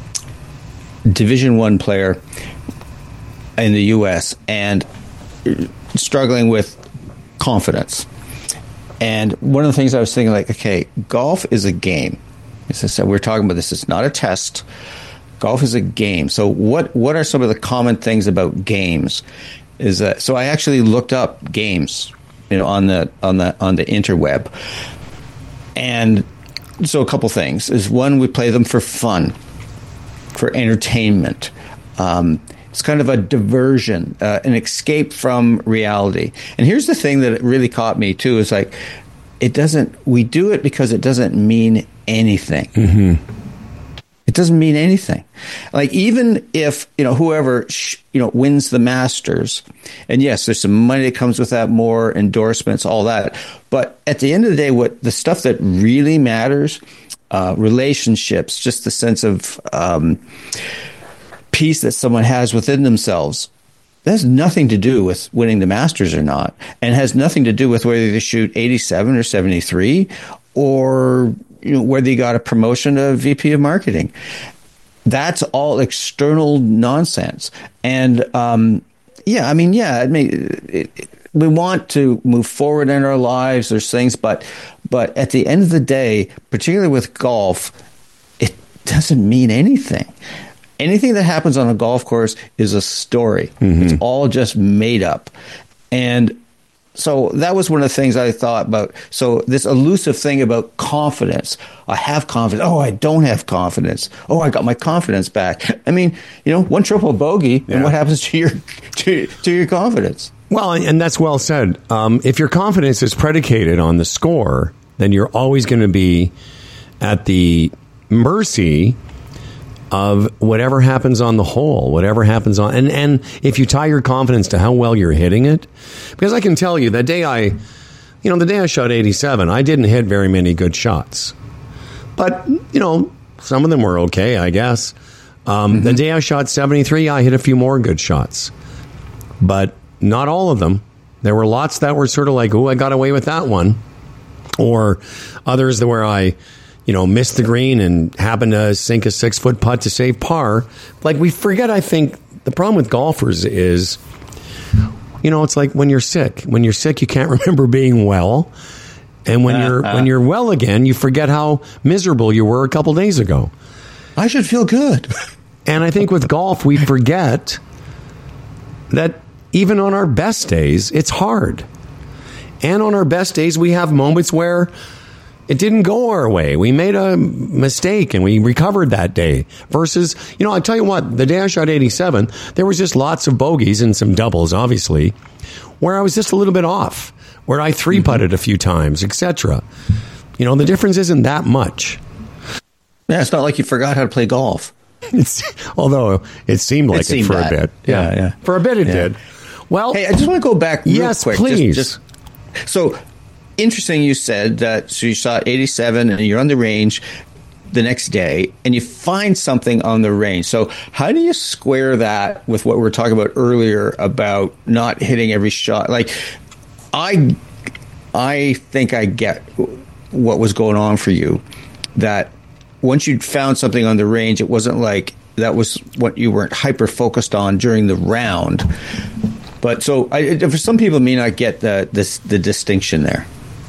[SPEAKER 2] Division One player in the U S and struggling with confidence. And one of the things I was thinking, like, okay, golf is a game. As I said, we're talking about this. It's not a test. Golf is a game. So what, what are some of the common things about games? Is that so? I actually looked up games, you know, on the on the on the interweb, and so a couple things is one, we play them for fun, for entertainment. Um, it's kind of a diversion, uh, an escape from reality. And here's the thing that really caught me too: is like it doesn't. We do it because it doesn't mean anything.
[SPEAKER 1] Mm-hmm.
[SPEAKER 2] It doesn't mean anything. Like, even if, you know, whoever, sh- you know, wins the Masters, and yes, there's some money that comes with that, more endorsements, all that. But at the end of the day, what the stuff that really matters, uh, relationships, just the sense of um, peace that someone has within themselves, that has nothing to do with winning the Masters or not, and has nothing to do with whether they shoot eighty-seven or seventy-three, or, you know, whether you got a promotion to V P of marketing. That's all external nonsense. And um, yeah, I mean, yeah, it may, it, it, we want to move forward in our lives. There's things, but but at the end of the day, particularly with golf, it doesn't mean anything. Anything that happens on a golf course is a story. Mm-hmm. It's all just made up. And so that was one of the things I thought about. So this elusive thing about confidence. I have confidence. Oh, I don't have confidence. Oh, I got my confidence back. I mean, you know, one triple bogey, yeah. and what happens to your to, to your confidence?
[SPEAKER 1] Well, and that's well said. Um, if your confidence is predicated on the score, then you're always going to be at the mercy of whatever happens on the hole, whatever happens on, and, and if you tie your confidence to how well you're hitting it, because I can tell you that day I, you know, the day I shot eighty-seven, I didn't hit very many good shots, but, you know, some of them were okay, I guess. Um, mm-hmm. The day I shot seventy-three, I hit a few more good shots, but not all of them. There were lots that were sort of like, oh, I got away with that one, or others that where I, you know, missed the green and happened to sink a six-foot putt to save par. Like, we forget, I think, the problem with golfers is, you know, it's like when you're sick. When you're sick, you can't remember being well. And when you're uh, uh. when you're well again, you forget how miserable you were a couple days ago.
[SPEAKER 2] I should feel good.
[SPEAKER 1] And I think with golf, we forget that even on our best days, it's hard. And on our best days, we have moments where it didn't go our way. We made a mistake and we recovered that day. Versus, you know, I tell you what, the day I shot eighty-seven, there was just lots of bogeys and some doubles, obviously, where I was just a little bit off, where I three-putted a few times, et cetera. You know, the difference isn't that much.
[SPEAKER 2] Yeah, it's not like you forgot how to play golf.
[SPEAKER 1] It's, although it seemed like it, seemed it for that. a bit.
[SPEAKER 2] Yeah, yeah, yeah.
[SPEAKER 1] For a bit it yeah. did. Well,
[SPEAKER 2] hey, I just want to go back real
[SPEAKER 1] yes,
[SPEAKER 2] quick.
[SPEAKER 1] Please.
[SPEAKER 2] Just, just, so, interesting you said that, so you shot eighty-seven and you're on the range the next day and you find something on the range. So how do you square that with what we were talking about earlier about not hitting every shot? Like, I, I think I get what was going on for you, that once you'd found something on the range, it wasn't like that was what you weren't hyper focused on during the round. But so I, for some people may not get the, this, the distinction there.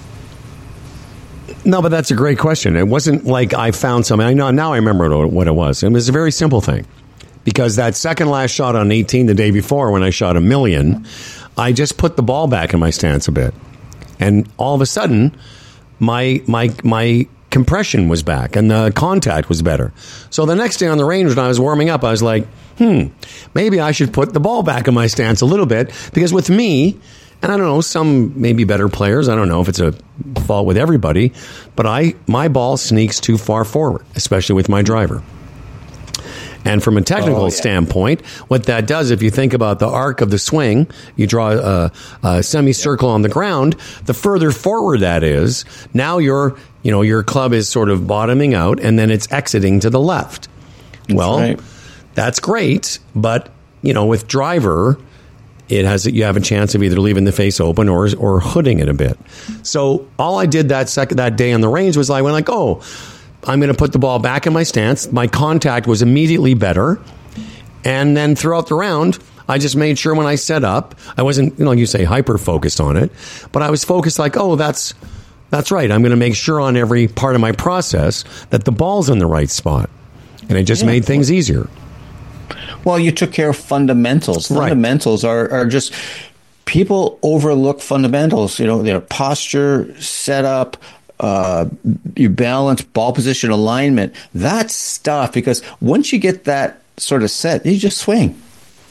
[SPEAKER 1] No, but that's a great question. It wasn't like I found something. I know now I remember what it was. It was a very simple thing. because that second last shot on eighteen the day before when I shot a million, I just put the ball back in my stance a bit. And all of a sudden, my my my compression was back and the contact was better. So the next day on the range when I was warming up, I was like, hmm, maybe I should put the ball back in my stance a little bit, because with me, and I don't know, some maybe better players, I don't know if it's a fault with everybody, but I my ball sneaks too far forward, especially with my driver. And from a technical oh, yeah. standpoint, what that does, if you think about the arc of the swing, you draw a, a semicircle yeah. on the ground, the further forward that is, now your, you know, your club is sort of bottoming out and then it's exiting to the left. That's well, right. That's great, but, you know, with driver, it has you have a chance of either leaving the face open or or hooding it a bit. So all I did that second that day on the range was I went like, oh, I'm going to put the ball back in my stance. My contact was immediately better. And then throughout the round, I just made sure when I set up, I wasn't, you know, you say hyper focused on it, but I was focused like, oh, that's that's right. I'm going to make sure on every part of my process that the ball's in the right spot. And it just yeah. made things easier.
[SPEAKER 2] Well, you took care of fundamentals.
[SPEAKER 1] Right.
[SPEAKER 2] Fundamentals are, are just, people overlook fundamentals, you know, their posture, setup, uh, your balance, ball position, alignment, that stuff, because once you get that sort of set, you just swing.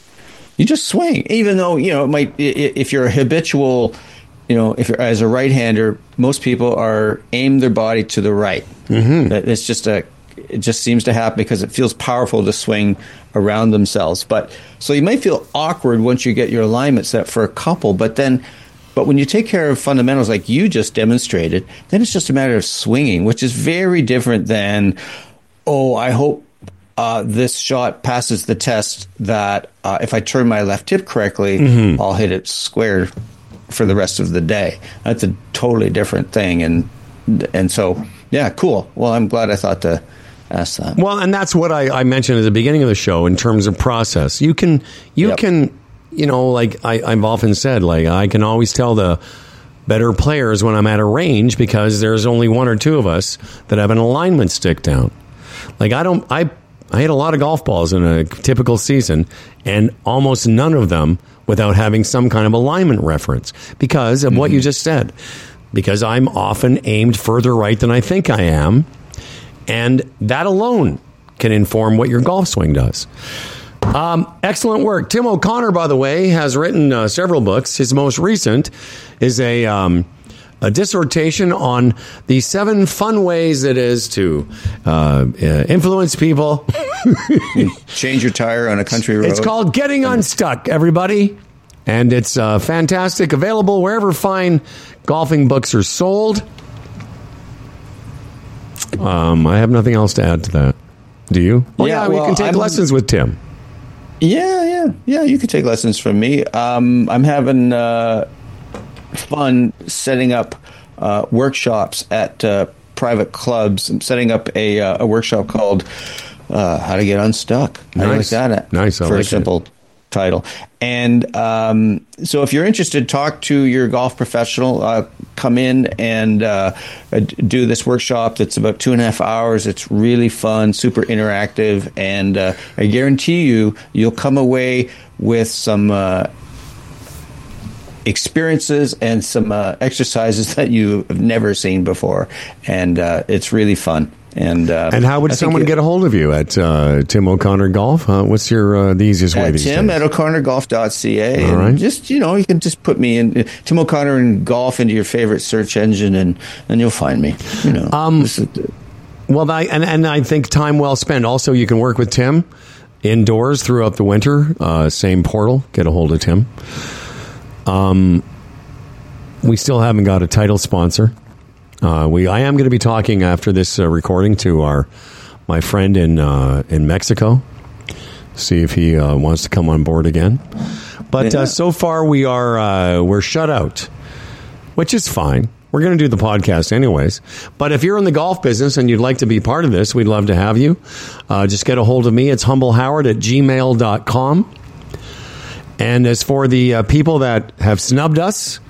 [SPEAKER 2] You just swing, even though, you know, it might, if you're a habitual, you know, if you're as a right-hander, most people are aim their body to the right. Mm-hmm. It's just a, it just seems to happen because it feels powerful to swing around themselves. But so you might feel awkward once you get your alignment set for a couple, but then, but when you take care of fundamentals like you just demonstrated, then it's just a matter of swinging, which is very different than, oh, I hope uh, this shot passes the test that uh, if I turn my left hip correctly, mm-hmm. I'll hit it square for the rest of the day. That's a totally different thing. And, and so, yeah, cool. Well, I'm glad I thought to ask that.
[SPEAKER 1] Well, and that's what I, I mentioned at the beginning of the show in terms of process. You can, you yep. can, you know, like I, I've often said, like I can always tell the better players when I'm at a range because there's only one or two of us that have an alignment stick down. Like I don't, I, I hit a lot of golf balls in a typical season, and almost none of them without having some kind of alignment reference because of mm-hmm. what you just said. Because I'm often aimed further right than I think I am. And that alone can inform what your golf swing does. Um, excellent work. Tim O'Connor, by the way, has written uh, several books. His most recent is a, um, a dissertation on the seven fun ways it is to uh, uh, influence people.
[SPEAKER 2] Change your tire on a country road.
[SPEAKER 1] It's called Getting Unstuck, everybody. And it's uh, fantastic. Available wherever fine golfing books are sold. Um, I have nothing else to add to that. Do you? Oh, yeah, yeah well, we can take I'm, lessons with Tim.
[SPEAKER 2] Yeah, yeah, yeah. You can take lessons from me. Um, I'm having uh, fun setting up uh, workshops at uh, private clubs. I'm setting up a, uh, a workshop called uh, "How to Get Unstuck."
[SPEAKER 1] Nice.
[SPEAKER 2] I like that.
[SPEAKER 1] Nice. I
[SPEAKER 2] for
[SPEAKER 1] like
[SPEAKER 2] a simple
[SPEAKER 1] it.
[SPEAKER 2] title. And um, so if you're interested, talk to your golf professional. Uh, come in and uh, do this workshop that's about two and a half hours. It's really fun, super interactive, and uh, I guarantee you, you'll come away with some uh, experiences and some uh, exercises that you have never seen before, and uh, it's really fun. And uh,
[SPEAKER 1] and how would someone get a hold of you at uh, Tim O'Connor Golf? Huh? What's your uh, the easiest way? These
[SPEAKER 2] Tim
[SPEAKER 1] days?
[SPEAKER 2] at O'Connor Golf dot C A.
[SPEAKER 1] All right.
[SPEAKER 2] And just, you know, you can just put me in Tim O'Connor and golf into your favorite search engine, and, and you'll find me. You know.
[SPEAKER 1] Um, well, I, and and I think time well spent. Also, you can work with Tim indoors throughout the winter. Uh, same portal. Get a hold of Tim. Um, we still haven't got a title sponsor. Uh, we I am going to be talking after this uh, recording to our my friend in uh, in Mexico, see if he uh, wants to come on board again. But yeah. uh, so far we are uh, we're shut out, which is fine. We're going to do the podcast anyways. But if you're in the golf business and you'd like to be part of this, we'd love to have you. Uh, just get a hold of me. It's humblehoward at gmail dot com. And as for the uh, people that have snubbed us.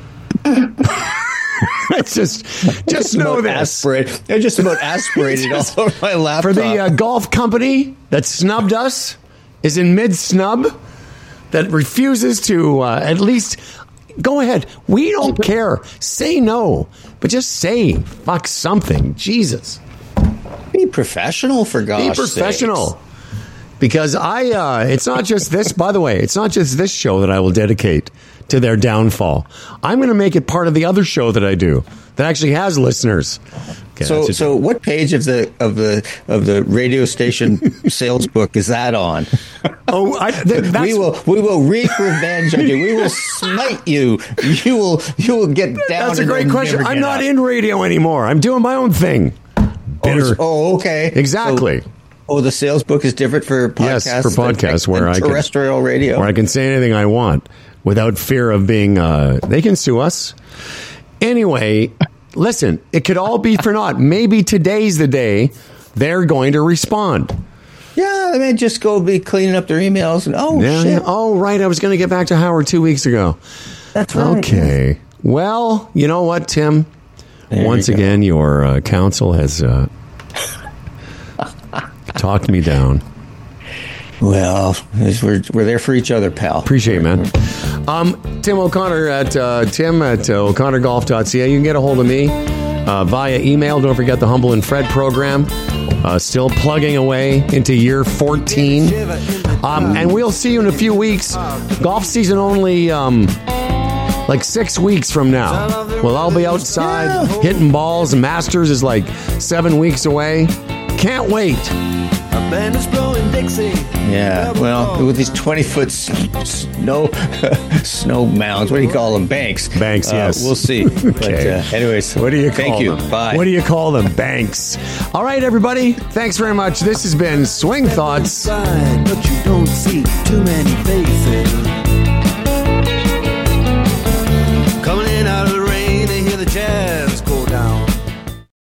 [SPEAKER 1] It's just, just know this.
[SPEAKER 2] Aspirate. They're just about aspirated just, all over my laptop.
[SPEAKER 1] For the uh, golf company that snubbed us, is in mid-snub that refuses to uh, at least go ahead. We don't care. Say no, but just say fuck something. Jesus.
[SPEAKER 2] Be professional, for gosh
[SPEAKER 1] Be professional.
[SPEAKER 2] sakes.
[SPEAKER 1] Because I, uh, it's not just this, by the way, it's not just this show that I will dedicate to their downfall. I'm going to make it part of the other show that I do that actually has listeners. Okay,
[SPEAKER 2] so, so what page of the of the of the radio station sales book is that on?
[SPEAKER 1] Oh, I, th- that's,
[SPEAKER 2] we will we will wreak revenge on you. We will smite you. You will you will get down.
[SPEAKER 1] That's a great question. I'm not
[SPEAKER 2] up.
[SPEAKER 1] in radio anymore. I'm doing my own thing.
[SPEAKER 2] Oh, oh, okay.
[SPEAKER 1] Exactly.
[SPEAKER 2] So, oh, the sales book is different for podcasts.
[SPEAKER 1] Yes, for podcasts
[SPEAKER 2] than,
[SPEAKER 1] where
[SPEAKER 2] than
[SPEAKER 1] I can
[SPEAKER 2] terrestrial radio,
[SPEAKER 1] where I can say anything I want without fear of being. Uh, they can sue us anyway. Listen, it could all be for naught. Maybe today's the day they're going to respond.
[SPEAKER 2] Yeah, they may just go be cleaning up their emails and oh
[SPEAKER 1] yeah,
[SPEAKER 2] shit.
[SPEAKER 1] Yeah. Oh, right. I was going to get back to Howard two weeks ago.
[SPEAKER 2] That's right.
[SPEAKER 1] Okay. Well, you know what, Tim?
[SPEAKER 2] There
[SPEAKER 1] Once
[SPEAKER 2] you
[SPEAKER 1] again, your uh, counsel has uh, talked me down.
[SPEAKER 2] Well, we're, we're there for each other, pal.
[SPEAKER 1] Appreciate it, man. Um, Tim O'Connor at uh, Tim at uh, O'Connor Golf dot C A. You can get a hold of me uh, via email. Don't forget the Humble and Fred program. Uh, still plugging away into year fourteen. Um, and we'll see you in a few weeks. Golf season only um, like six weeks from now. Well, I'll be outside hitting balls. Masters is like seven weeks away. Can't wait.
[SPEAKER 2] Yeah, well, with these twenty-foot snow snow mounds, what do you call them? Banks.
[SPEAKER 1] Banks,
[SPEAKER 2] uh,
[SPEAKER 1] yes.
[SPEAKER 2] We'll see.
[SPEAKER 1] Okay.
[SPEAKER 2] But, uh, anyways,
[SPEAKER 1] what do you call
[SPEAKER 2] thank you.
[SPEAKER 1] them?
[SPEAKER 2] Bye.
[SPEAKER 1] What do you call them? Banks. All right, everybody. Thanks very much. This has been Swing Thoughts.
[SPEAKER 3] But you don't see too many faces.